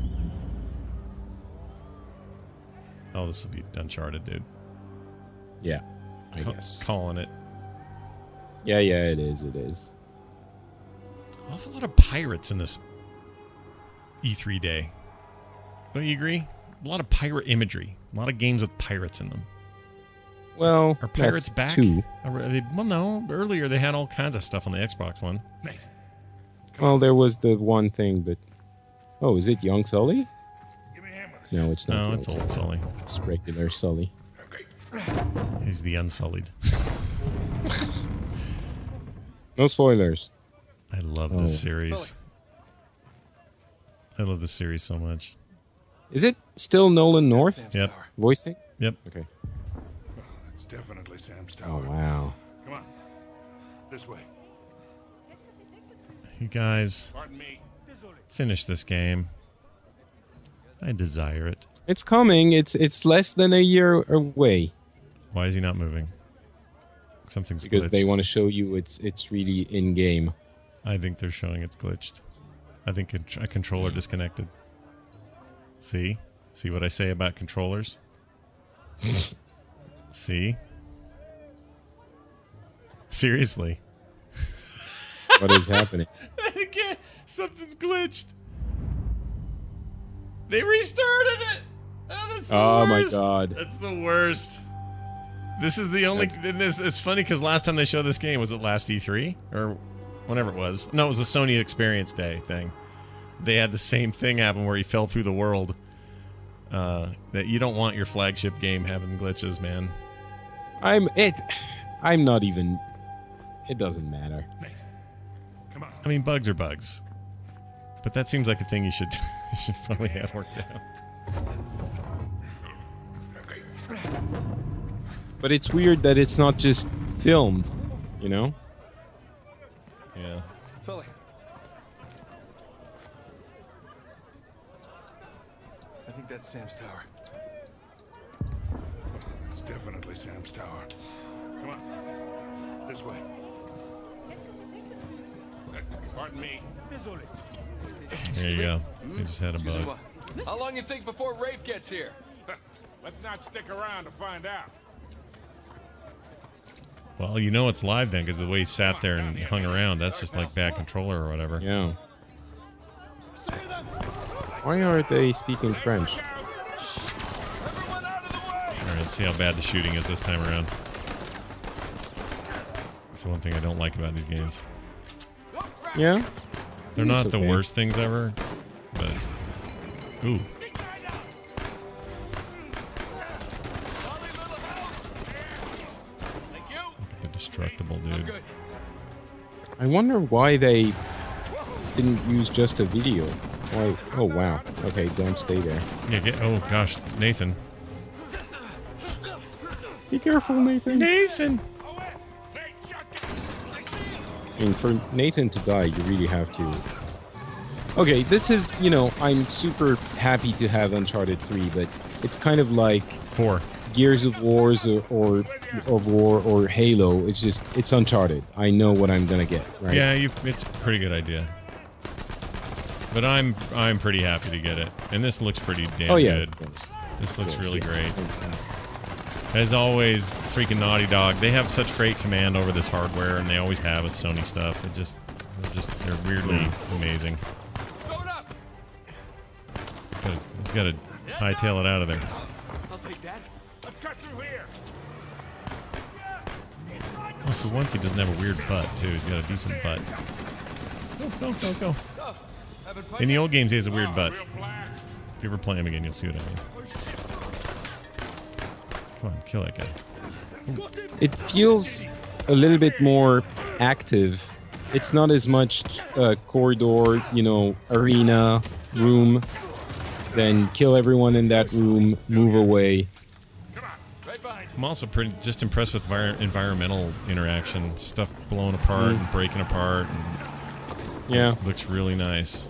Oh, this will be Uncharted, dude.
Yeah, I guess.
Calling it.
Yeah, it is.
Awful lot of pirates in this E3 day. Don't you agree? A lot of pirate imagery. A lot of games with pirates in them.
Well,
are pirates
that's
back?
two.
Well, no. Earlier they had all kinds of stuff on the Xbox One.
Well, there was the one thing, but... Oh, is it Young Sully? No, it's not.
No,
Young
it's old Sully.
It's regular Sully.
He's the Unsullied.
No spoilers.
I love this series. I love this series so much.
Is it still Nolan North?
Yep.
Voicing?
Yep.
Okay.
It's definitely Sam's
Oh,
tower.
wow.
Come on. This way.
You guys,
Pardon me.
finish this game. I desire it.
It's coming. It's less than a year away.
Why is he not moving? Something's
Because
glitched.
they want to show you it's really in game.
I think they're showing it's glitched. I think a controller disconnected. See? See what I say about controllers? See? Seriously.
What is happening?
Again, something's glitched. They restarted it. Oh, that's the
Oh, my
worst.
God.
That's the worst. This is the only. It's funny because last time they showed this game was it last E3 or whenever it was. No, it was the Sony Experience Day thing. They had the same thing happen where he fell through the world. That you don't want your flagship game having glitches, man.
I'm not even. It doesn't matter.
I mean, bugs are bugs, but that seems like a thing you should probably have worked out.
But it's weird that it's not just filmed, you know?
Yeah.
Sully. I think that's Sam's tower.
It's definitely Sam's tower. Come on. This way. Pardon me.
There you go. They just had a bug.
How long you think before Rafe gets here? Let's not stick around to find out.
Well, you know it's live then because the way he sat there and hung around, that's just like bad controller or whatever.
Yeah. Why aren't they speaking French?
All right, let's see how bad the shooting is this time around. That's the one thing I don't like about these games.
Yeah?
They're
It's
not the
okay.
worst things ever, but... Ooh. Look at the destructible dude.
I wonder why they didn't use just a video. Why? Oh, wow. Okay, don't stay there.
Yeah, oh gosh, Nathan.
Be careful, Nathan.
Nathan!
I mean, for Nathan to die, you really have to. Okay, this is, you know, I'm super happy to have Uncharted 3, but it's kind of like
4
Gears of Wars or of War or Halo. It's just, it's Uncharted. I know what I'm gonna get, right?
Yeah, it's a pretty good idea. But I'm pretty happy to get it, and this looks pretty damn good.
Of course.
This looks
Of course,
really
yeah.
great. As always, freaking Naughty Dog. They have such great command over this hardware, and they always have with Sony stuff. They're weirdly amazing. He's got to hightail it out of there.
I'll take that. Let's cut through here.
Oh, for once, he doesn't have a weird butt, too. He's got a decent butt. Go. In the old games, he has a weird butt. If you ever play him again, you'll see what I mean. Come on, kill that guy.
It feels a little bit more active. It's not as much corridor, you know, arena, room. Then kill everyone in that room, move away.
I'm also just impressed with environmental interaction. Stuff blowing apart and breaking apart. And
Yeah.
looks really nice.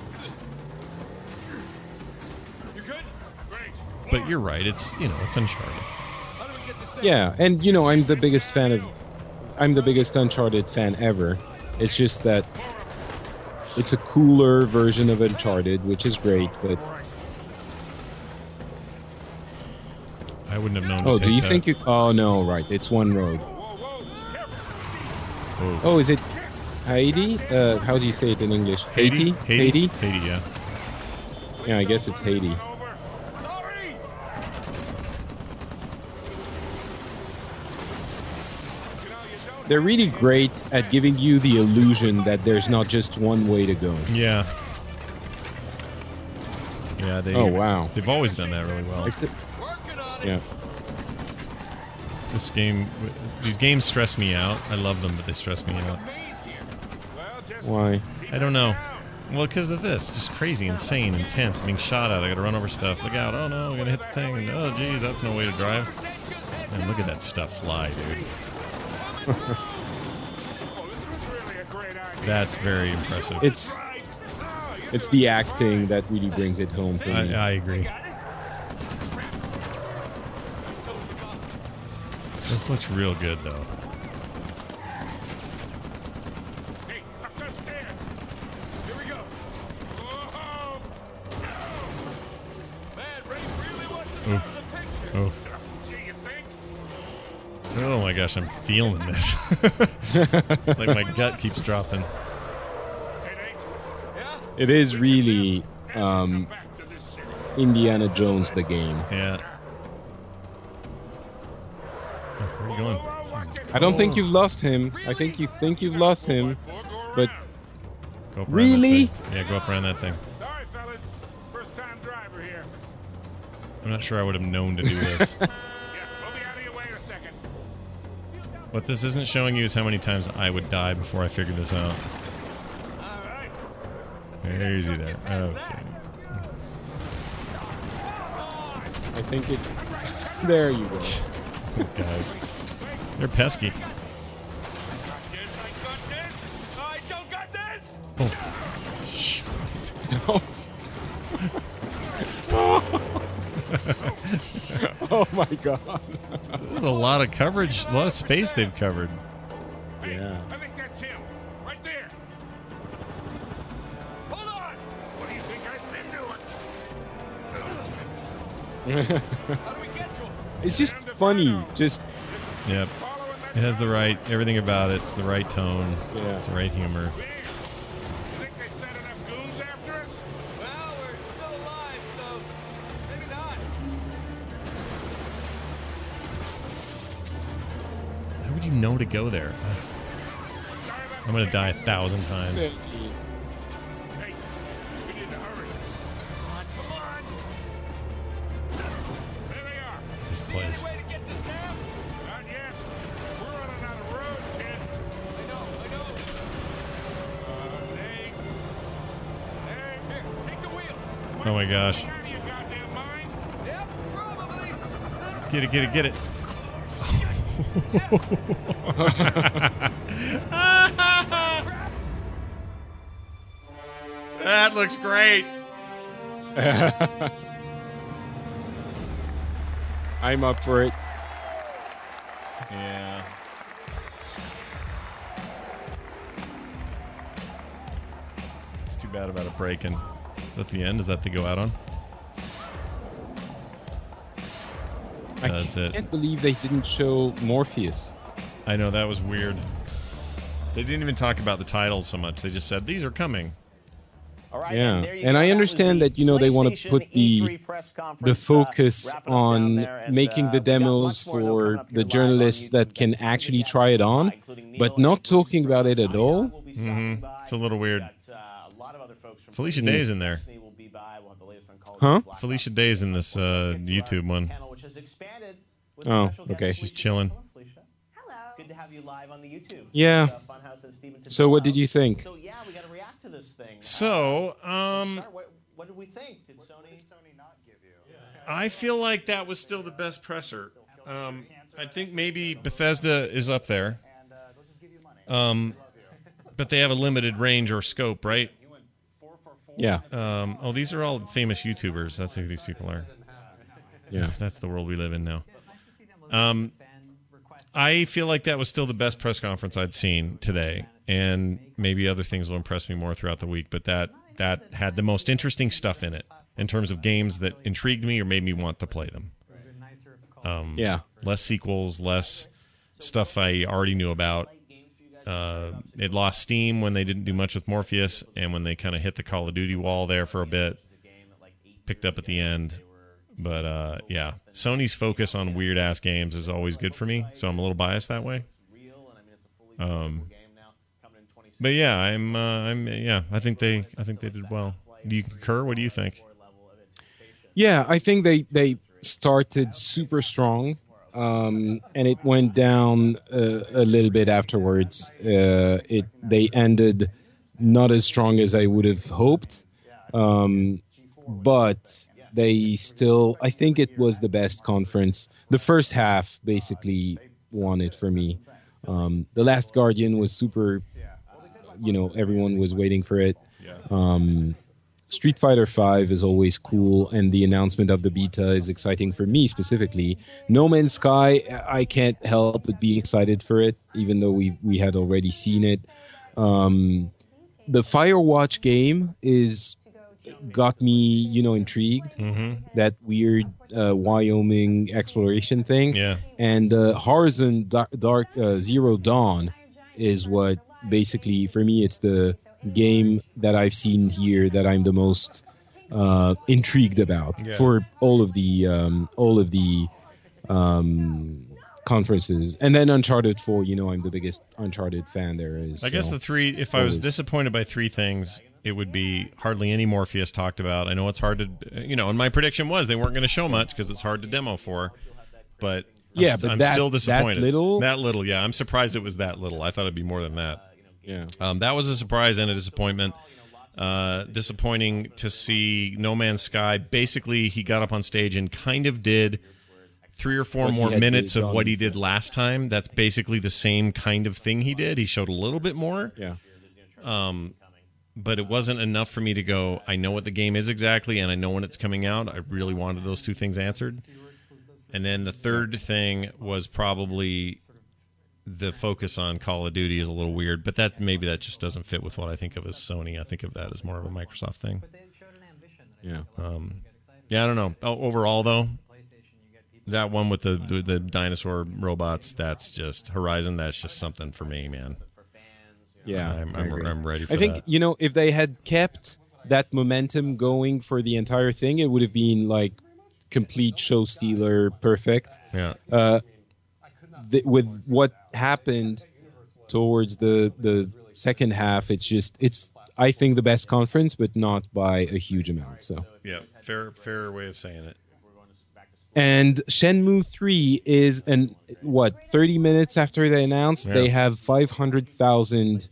But you're right. It's Uncharted.
Yeah, and you know, I'm the biggest Uncharted fan ever. It's just that it's a cooler version of Uncharted, which is great, but
I wouldn't have known.
oh,
to
do
take
you
that.
think you? Oh no, right. It's one road. Oh, is it Haiti? How do you say it in English?
Haiti?
Haiti?
Haiti, yeah.
Yeah, I guess it's Haiti. They're really great at giving you the illusion that there's not just one way to go.
Yeah. Yeah,
Oh, wow.
They've always done that really well.
Yeah.
These games stress me out. I love them, but they stress me out.
Why?
I don't know. Well, because of this. Just crazy, insane, intense. Being shot at. I gotta run over stuff. Look out. Oh no, I'm gonna hit the thing. And, oh, geez, that's no way to drive. Man, look at that stuff fly, dude. That's very impressive.
It's the acting that really brings it home for me.
I agree. This looks real good, though. Oof. Oof. Oh my gosh, I'm feeling this. Like my gut keeps dropping.
It is really Indiana Jones the game.
Yeah. Oh, where are you going?
I don't think you've lost him. I think you think you've lost him, but
Go up around
really?
that thing. Yeah, go up around that thing.
Sorry, fellas. First time driver here.
I'm not sure I would have known to do this.
We'll be out of your way in a second.
What this isn't showing you is how many times I would die before I figured this out. Easy there. Okay.
I think it. There you go.
These guys. They're pesky. Oh. Shit.
Oh my god.
This is a lot of coverage, a lot of space they've covered.
Yeah.
I think that's him. Right there. Hold on. What do you think I've been doing? How do we get to him?
It's just funny. Just.
Yep. It has the right, everything about it. It's the right tone.
Yeah.
It's the right humor.
Think they sent enough goons after us? Well, we're still alive, so maybe not.
How would you know to go there? I'm gonna die 1,000 times.
Hey, we need to hurry. Come on. There they are.
This place.
Way to get to Sam? Not yet. We're running out of road, kid. I know. Nate. Here, take the wheel.
Oh my gosh.
Out of your goddamn mind? Yep, probably.
Get it. That looks great.
I'm up for it.
Yeah. It's too bad about it breaking. Is that the end? Is that they go out on? That's it.
I can't believe they didn't show Morpheus.
I know, that was weird. They didn't even talk about the titles so much. They just said, these are coming.
Yeah, and I understand that, they want to put the focus on making the demos for the journalists that can actually try it on, but not talking about it at all.
Mm-hmm. It's a little weird. Felicia Day's in there.
Huh?
Felicia Day's in this YouTube one.
Oh, okay.
She's chilling.
Good to have you live on the YouTube.
Yeah. So what did you think?
So yeah, we got to react to this thing.
So,
what did we think? Did Sony not give you?
I feel like that was still the best presser. I think maybe Bethesda is up there. But they have a limited range or scope, right?
Yeah.
Oh, these are all famous YouTubers. That's who these people are.
Yeah.
That's the world we live in now. I feel like that was still the best press conference I'd seen today, and maybe other things will impress me more throughout the week, but that had the most interesting stuff in it in terms of games that intrigued me or made me want to play them.
Yeah.
Less sequels, less stuff I already knew about. It lost steam when they didn't do much with Morpheus, and when they kind of hit the Call of Duty wall there for a bit, picked up at the end. But, yeah, Sony's focus on weird-ass games is always good for me, so I'm a little biased that way. But, yeah, I think they did well. Do you concur? What do you think?
Yeah, I think they started super strong, and it went down a little bit afterwards. They ended not as strong as I would have hoped. But they still, I think it was the best conference. The first half basically won it for me. The Last Guardian was super, everyone was waiting for it. Street Fighter V is always cool, and the announcement of the beta is exciting for me specifically. No Man's Sky, I can't help but be excited for it, even though we had already seen it. The Firewatch game got me, intrigued. That weird Wyoming exploration thing.
Yeah.
And Horizon Zero Dawn is what basically, for me, it's the game that I've seen here that I'm the most intrigued about for all of the conferences. And then Uncharted 4, I'm the biggest Uncharted fan there is.
I guess the three, if I was disappointed by three things, it would be hardly any Morpheus talked about. I know it's hard to, and my prediction was they weren't going to show much because it's hard to demo for. But I'm still disappointed. That little, yeah. I'm surprised it was that little. I thought it'd be more than that.
Yeah.
That was a surprise and a disappointment. Disappointing to see No Man's Sky. Basically, he got up on stage and kind of did 3 or 4 more minutes of what he did last time. That's basically the same kind of thing he did. He showed a little bit more.
Yeah.
But it wasn't enough for me to go, I know what the game is exactly, and I know when it's coming out. I really wanted those two things answered. And then the third thing was probably the focus on Call of Duty is a little weird, but maybe that just doesn't fit with what I think of as Sony. I think of that as more of a Microsoft thing.
Yeah.
Yeah, I don't know. Overall, though, that one with the dinosaur robots, that's just Horizon. That's just something for me, man.
Yeah,
I'm ready for that.
I think, if they had kept that momentum going for the entire thing, it would have been like complete show stealer, perfect.
Yeah.
With what happened towards the second half, it's I think the best conference, but not by a huge amount. So
yeah, fair way of saying it.
And Shenmue 3 is 30 minutes after they announced, they have $500,000.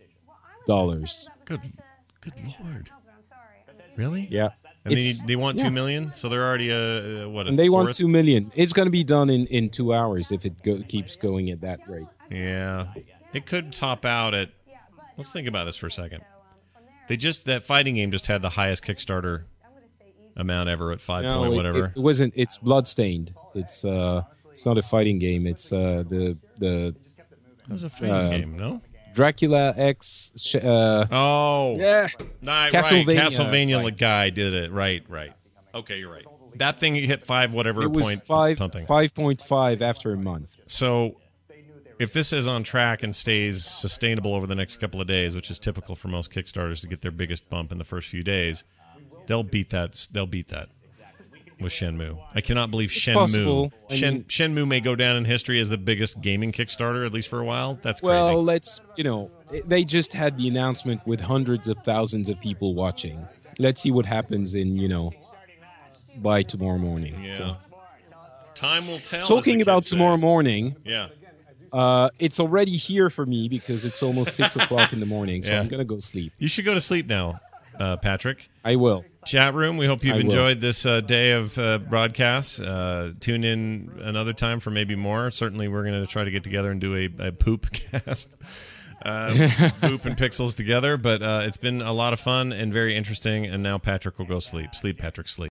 Good Lord. Really?
Yeah.
And they want 2 million, so they're already
and they want 2 million. It's going to be done in 2 hours if it keeps going at that rate.
Yeah. It could top out at, let's think about this for a second. That fighting game just had the highest Kickstarter amount ever at 5 point whatever.
It wasn't. It's Bloodstained. It's not a fighting game. It's the.
That was a fighting game, no?
Dracula X.
Yeah. Castlevania
right.
guy did it. Right. Okay, you're right. That thing hit 5 whatever
it was
point something.
5.5 after a month.
So if this is on track and stays sustainable over the next couple of days, which is typical for most Kickstarters to get their biggest bump in the first few days, they'll beat that with Shenmue. I cannot believe Shenmue. Shenmue may go down in history as the biggest gaming Kickstarter, at least for a while. That's crazy.
Well, they just had the announcement with hundreds of thousands of people watching. Let's see what happens by tomorrow morning.
Yeah.
So.
Time will tell.
Talking about tomorrow morning.
Yeah.
It's already here for me because it's almost 6 o'clock in the morning, so I'm going to go sleep.
You should go to sleep now, Patrick.
I will.
Chat room, we hope you've enjoyed this day of broadcasts. Tune in another time for maybe more. Certainly, we're going to try to get together and do a poop cast. Poop and Pixels together. But it's been a lot of fun and very interesting. And now Patrick will go sleep. Sleep, Patrick, sleep.